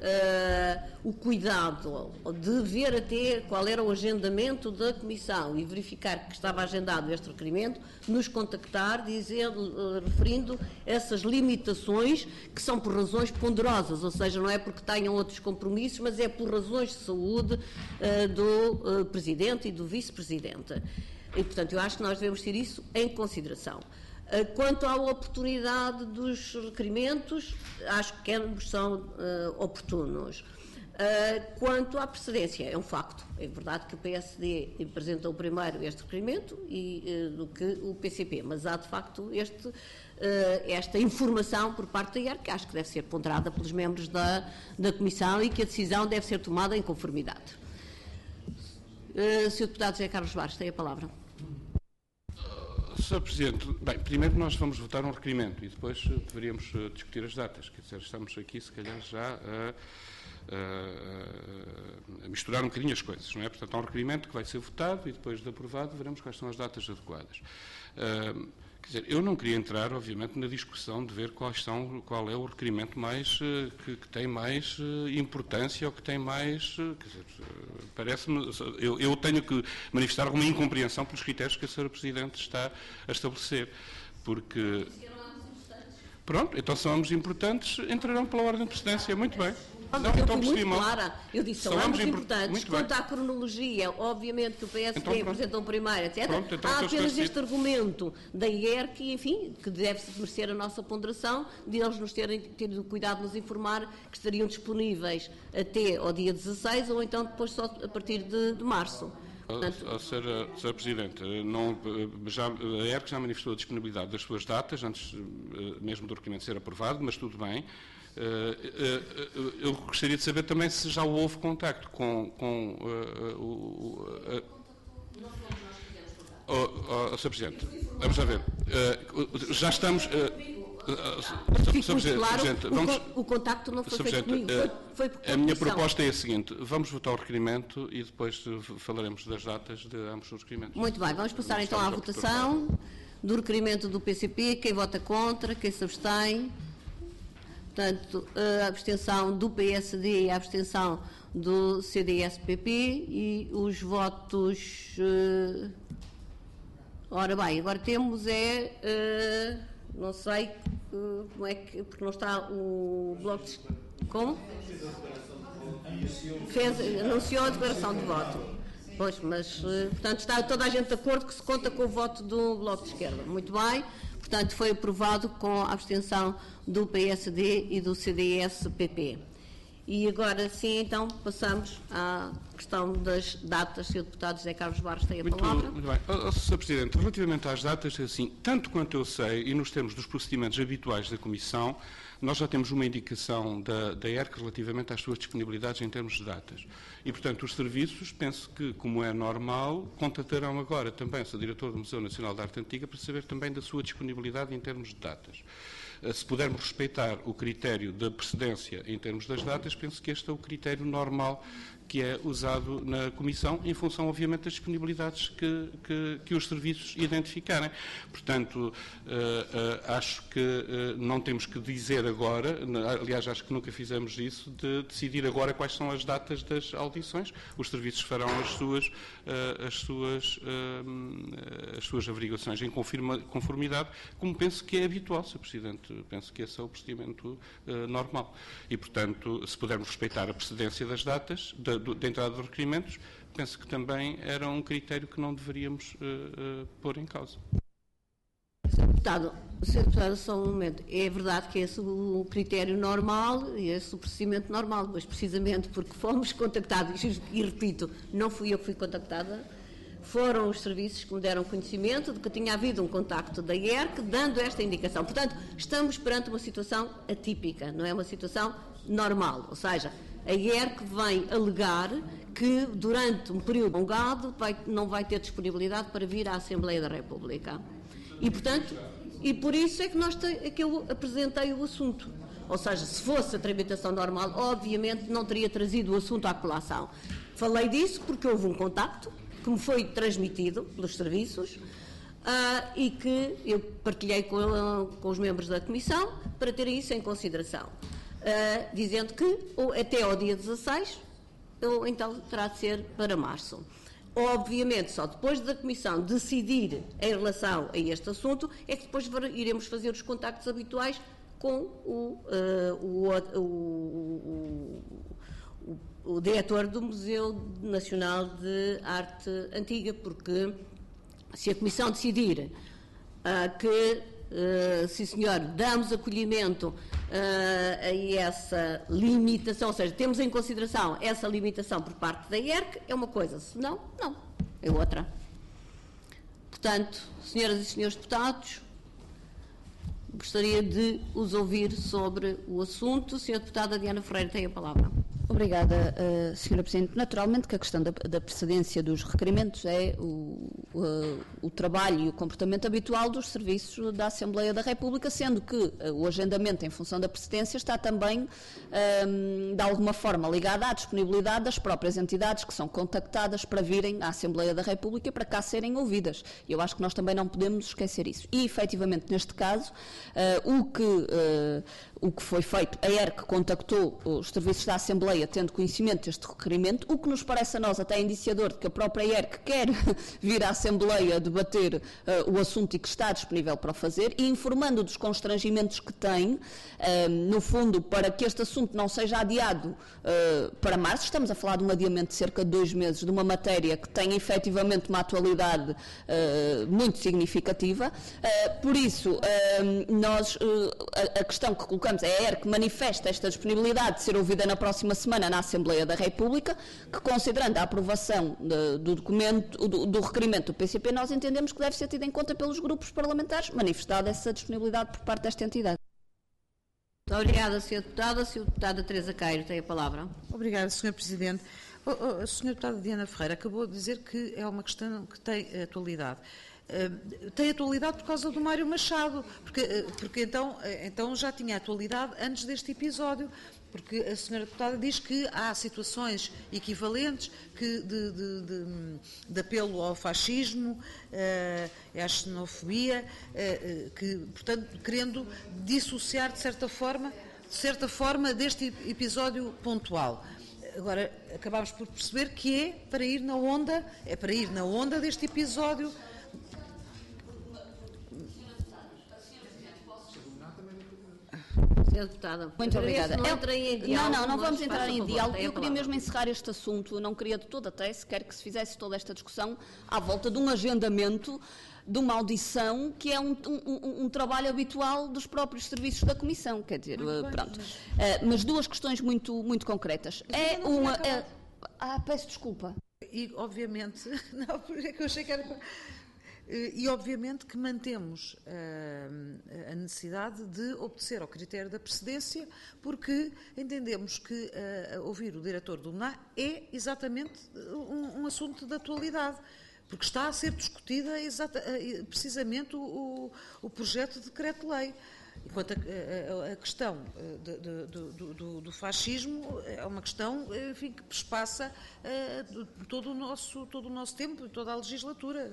uh, o cuidado de ver até qual era o agendamento da Comissão e verificar que estava agendado este requerimento, nos contactar, dizendo, uh, referindo essas limitações que são por razões ponderosas, ou seja, não é porque tenham outros compromissos, mas é por razões de saúde uh, do uh, Presidente e do Vice-Presidente. E, portanto, eu acho que nós devemos ter isso em consideração. Quanto à oportunidade dos requerimentos, acho que ambos são uh, oportunos. Uh, quanto à precedência, é um facto. É verdade que o P S D apresentou primeiro este requerimento e, uh, do que o P C P, mas há de facto este, uh, esta informação por parte da I E R C que acho que deve ser ponderada pelos membros da, da Comissão e que a decisão deve ser tomada em conformidade. Uh, senhor Deputado José Carlos Barros, tem a palavra. senhor Presidente, bem, primeiro nós vamos votar um requerimento e depois uh, deveríamos uh, discutir as datas. Quer dizer, estamos aqui, se calhar, já a, a, a misturar um bocadinho as coisas, não é? Portanto, há um requerimento que vai ser votado e depois de aprovado veremos quais são as datas adequadas. Uh, Quer dizer, eu não queria entrar, obviamente, na discussão de ver quais são, qual é o requerimento mais, uh, que, que tem mais uh, importância ou que tem mais... Uh, quer dizer, uh, parece-me... Eu, eu tenho que manifestar alguma incompreensão pelos critérios que a senhora Presidente está a estabelecer, porque... Pronto, então são ambos importantes, entrarão pela ordem de precedência. Muito bem. Não, eu fui muito clara. Eu disse, são ambos importantes. Quanto à cronologia, obviamente que o P S D então, apresentou primeiro, etcétera. Pronto, então, há apenas este argumento da I E R C, que, enfim, que deve-se merecer a nossa ponderação, de eles nos terem tido cuidado de nos informar que estariam disponíveis até ao dia dezasseis ou então depois só a partir de, de março. Portanto, a, a senhora, a senhora Presidente, não, já, a I E R C já manifestou a disponibilidade das suas datas, antes mesmo do requerimento ser aprovado, mas tudo bem. Uh, uh, uh, eu gostaria de saber também se já houve contacto com, com uh, uh, uh, uh, uh, uh, senhor Presidente, vamos lá ver. Uh, já estamos... Uh, Fico muito claro, vamos, o, o contacto não foi feito comigo, foi, foi por a minha proposta é a seguinte, vamos votar o requerimento e depois falaremos das datas de ambos os requerimentos. Muito bem, vamos passar vamos então à votação do requerimento do P C P, quem vota contra, quem se abstém. Portanto, a abstenção do P S D e a abstenção do C D S P P e os votos... Uh, ora bem, agora temos é... Uh, não sei uh, como é que... porque não está o bloco de... Como? Fez, anunciou a declaração de voto. Pois, mas, uh, portanto, está toda a gente de acordo que se conta com o voto do Bloco de Esquerda. Muito bem. Portanto, foi aprovado com a abstenção do P S D e do C D S P P. E agora sim, então, passamos à questão das datas. senhor Deputado José Carlos Barros tem a muito, palavra. Muito bem. Oh, senhor Presidente, relativamente às datas, assim, tanto quanto eu sei, e nos termos dos procedimentos habituais da Comissão, nós já temos uma indicação da, da I E R C relativamente às suas disponibilidades em termos de datas. E, portanto, os serviços, penso que, como é normal, contatarão agora também o diretor do Museu Nacional de Arte Antiga para saber também da sua disponibilidade em termos de datas. Se pudermos respeitar o critério da precedência em termos das datas, penso que este é o critério normal que é usado na Comissão, em função, obviamente, das disponibilidades que, que, que os serviços identificarem. Portanto, uh, uh, acho que uh, não temos que dizer agora, aliás, acho que nunca fizemos isso, de decidir agora quais são as datas das audições. Os serviços farão as suas, uh, as suas, uh, as suas averiguações em confirma, conformidade, como penso que é habitual, senhor Presidente. Penso que esse é o procedimento uh, normal. E, portanto, se pudermos respeitar a precedência das datas, da, da entrada dos requerimentos, penso que também era um critério que não deveríamos uh, uh, pôr em causa. senhor Deputado, senhor Deputado, só um momento. É verdade que esse é o critério normal e esse é o procedimento normal, mas precisamente porque fomos contactados, e, e repito, não fui eu que fui contactada, foram os serviços que me deram conhecimento de que tinha havido um contacto da I E R C dando esta indicação. Portanto, estamos perante uma situação atípica, não é uma situação normal. Ou seja, a I E R C vem alegar que durante um período prolongado vai, não vai ter disponibilidade para vir à Assembleia da República. E, portanto, e por isso é que, nós te, é que eu apresentei o assunto. Ou seja, se fosse a tramitação normal, obviamente não teria trazido o assunto à colação. Falei disso porque houve um contacto que me foi transmitido pelos serviços uh, e que eu partilhei com, uh, com os membros da Comissão para terem isso em consideração, uh, dizendo que ou, até ao dia dezasseis, ou então terá de ser para março. Obviamente, só depois da Comissão decidir em relação a este assunto, é que depois iremos fazer os contactos habituais com o, uh, o, o, o, o o diretor do Museu Nacional de Arte Antiga, porque se a Comissão decidir uh, que uh, sim senhor, damos acolhimento uh, a essa limitação, ou seja, temos em consideração essa limitação por parte da I E R C, é uma coisa, se não, não, é outra. Portanto, senhoras e senhores deputados, gostaria de os ouvir sobre o assunto. Senhora Deputada Diana Ferreira tem a palavra. Obrigada, uh, senhora Presidente. Naturalmente que a questão da, da precedência dos requerimentos é o, o, o trabalho e o comportamento habitual dos serviços da Assembleia da República, sendo que uh, o agendamento em função da precedência está também, um, de alguma forma, ligado à disponibilidade das próprias entidades que são contactadas para virem à Assembleia da República para cá serem ouvidas. E eu acho que nós também não podemos esquecer isso. E, efetivamente, neste caso, uh, o que... Uh, o que foi feito, a E R C contactou os serviços da Assembleia tendo conhecimento deste requerimento, o que nos parece a nós até indiciador de que a própria I E R C quer vir à Assembleia debater uh, o assunto e que está disponível para o fazer, e informando dos constrangimentos que tem, uh, no fundo, para que este assunto não seja adiado uh, para março. Estamos a falar de um adiamento de cerca de dois meses de uma matéria que tem efetivamente uma atualidade uh, muito significativa. Uh, por isso, uh, nós, uh, a, a questão que colocamos é a E R C manifesta esta disponibilidade de ser ouvida na próxima semana na Assembleia da República, que, considerando a aprovação de, do documento, do, do requerimento do P C P, nós entendemos que deve ser tida em conta pelos grupos parlamentares, manifestada essa disponibilidade por parte desta entidade. Muito obrigada, senhora Deputada. senhora Deputada Teresa Cairo tem a palavra. Obrigada, senhora Presidente. Oh, oh, a senhora Deputada Diana Ferreira acabou de dizer que é uma questão que tem atualidade. Uh, tem atualidade por causa do Mário Machado, porque, uh, porque então, uh, então já tinha atualidade antes deste episódio, porque a senhora deputada diz que há situações equivalentes que de, de, de, de apelo ao fascismo, uh, à xenofobia, uh, uh, que, portanto, querendo dissociar de certa forma, de certa forma deste episódio pontual. Agora, acabámos por perceber que é para ir na onda, é para ir na onda deste episódio. Senhora Deputada, muito obrigada. Não, eu, em diálogo, não, não, não vamos entrar em favor, diálogo. Eu queria mesmo encerrar este assunto. Eu não queria de todo até sequer que se fizesse toda esta discussão à volta de um agendamento, de uma audição, que é um, um, um trabalho habitual dos próprios serviços da Comissão. Quer dizer, uh, pronto. Uh, mas duas questões muito, muito concretas. É uma... É, ah, peço desculpa. E, obviamente, não, porque é que eu achei que era... E, obviamente, que mantemos uh, a necessidade de obedecer ao critério da precedência, porque entendemos que uh, ouvir o diretor do M N A é exatamente um, um assunto de atualidade, porque está a ser discutida exata, uh, precisamente o, o projeto de decreto-lei. Enquanto a, a, a questão de, de, do, do, do fascismo é uma questão, enfim, que perspassa uh, todo, o nosso, todo o nosso tempo, toda a legislatura.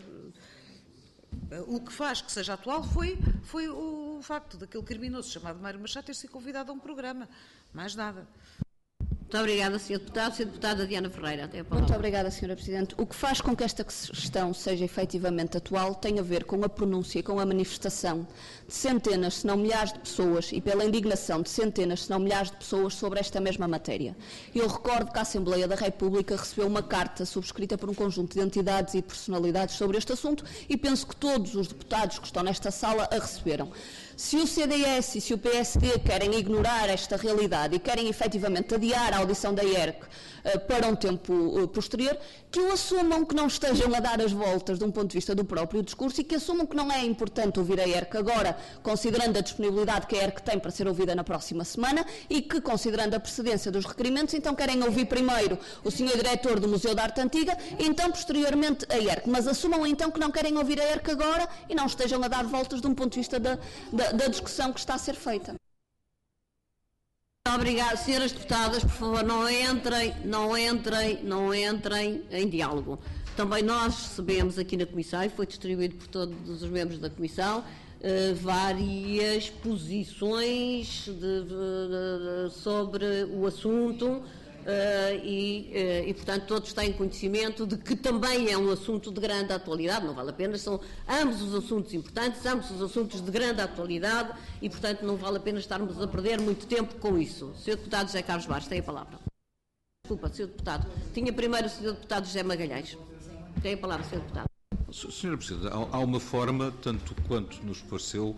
O que faz que seja atual foi, foi o facto daquele criminoso chamado Mário Machado ter sido convidado a um programa. Mais nada. Muito obrigada, senhora Deputada. senhora Deputada Diana Ferreira, tem a palavra. Muito obrigada, senhora Presidente. O que faz com que esta questão seja efetivamente atual tem a ver com a pronúncia e com a manifestação de centenas, se não milhares de pessoas, e pela indignação de centenas, se não milhares de pessoas sobre esta mesma matéria. Eu recordo que a Assembleia da República recebeu uma carta subscrita por um conjunto de entidades e personalidades sobre este assunto, e penso que todos os deputados que estão nesta sala a receberam. Se o C D S e se o P S D querem ignorar esta realidade e querem efetivamente adiar a audição da I E R C uh, para um tempo uh, posterior, que o assumam, que não estejam a dar as voltas de um ponto de vista do próprio discurso, e que assumam que não é importante ouvir a I E R C agora, considerando a disponibilidade que a I E R C tem para ser ouvida na próxima semana, e que, considerando a precedência dos requerimentos, então querem ouvir primeiro o senhor Diretor do Museu da Arte Antiga e então posteriormente a I E R C. Mas assumam então que não querem ouvir a I E R C agora e não estejam a dar voltas de um ponto de vista da, da da discussão que está a ser feita. Obrigada. Senhoras deputadas, por favor, não entrem, não entrem, não entrem em diálogo. Também nós recebemos aqui na Comissão, e foi distribuído por todos os membros da Comissão, eh, várias posições de, de, de, sobre o assunto. Uh, e, uh, e, portanto, todos têm conhecimento de que também é um assunto de grande atualidade, não vale a pena, são ambos os assuntos importantes, ambos os assuntos de grande atualidade e, portanto, não vale a pena estarmos a perder muito tempo com isso. senhor Deputado José Carlos Barros, tem a palavra. Desculpa, senhor Deputado. Tinha primeiro o senhor Deputado José Magalhães. Tem a palavra, senhor Deputado. senhora Presidente, há uma forma, tanto quanto nos pareceu,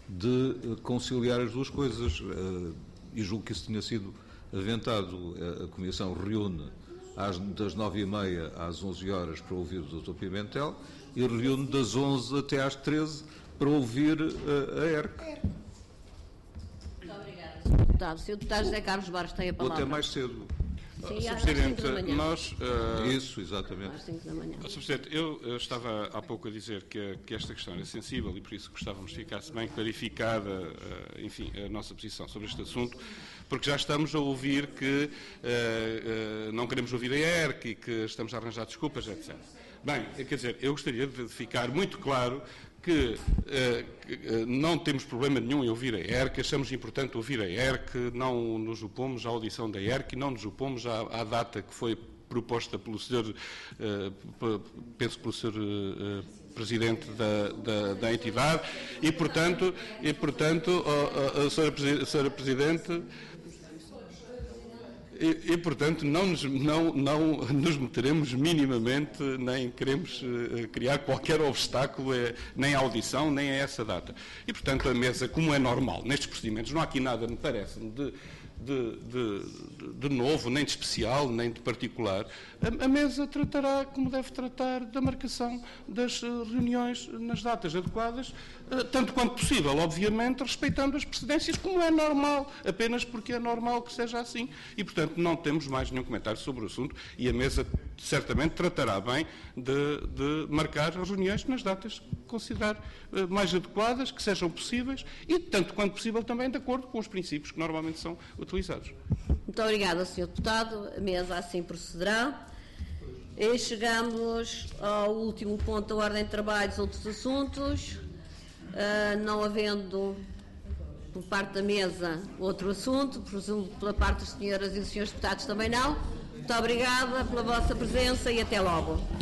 de conciliar as duas coisas, e julgo que isso tinha sido aventado. A Comissão reúne às, das nove e meia às onze horas para ouvir o doutor Pimentel e reúne das onze até às treze para ouvir a, a E R C. Muito obrigada, senhor Deputado. senhor Deputado José Carlos Barros tem a palavra. Ou até mais cedo. Sim, Senhor às Presidente, cinco da manhã. nós... Uh, Isso, exatamente. Às cinco da manhã. Senhor Presidente, eu, eu estava há pouco a dizer que, que esta questão era sensível e por isso gostávamos que ficasse bem clarificada, uh, enfim, a nossa posição sobre este assunto, porque já estamos a ouvir que uh, uh, não queremos ouvir a E R C e que estamos a arranjar desculpas, etcétera. Bem, quer dizer, eu gostaria de ficar muito claro que, uh, que uh, não temos problema nenhum em ouvir a E R C, achamos importante ouvir a E R C, não nos opomos à audição da E R C, não nos opomos à, à data que foi proposta pelo senhor, uh, penso pelo senhor uh, Presidente da, da, da entidade, e portanto, e, portanto uh, uh, senhora, senhora Presidente, E, e, portanto, não nos, não, não nos meteremos minimamente, nem queremos uh, criar qualquer obstáculo, uh, nem à audição, nem a essa data. E, portanto, a mesa, como é normal nestes procedimentos, não há aqui nada, me parece-me, de, de, de, de novo, nem de especial, nem de particular. A, a mesa tratará, como deve tratar, da marcação das uh, reuniões nas datas adequadas, uh, tanto quanto possível, obviamente, respeitando as precedências, como é normal, apenas porque é normal que seja assim. E, portanto, não temos mais nenhum comentário sobre o assunto e a mesa certamente tratará bem de, de marcar as reuniões nas datas que considerar uh, mais adequadas, que sejam possíveis e, tanto quanto possível, também de acordo com os princípios que normalmente são utilizados. Muito obrigada, senhor Deputado. A mesa assim procederá. E chegamos ao último ponto da ordem de trabalhos, outros assuntos. Uh, não havendo, por parte da mesa, outro assunto, presumo que pela parte das senhoras e dos senhores deputados também não. Muito obrigada pela vossa presença e até logo.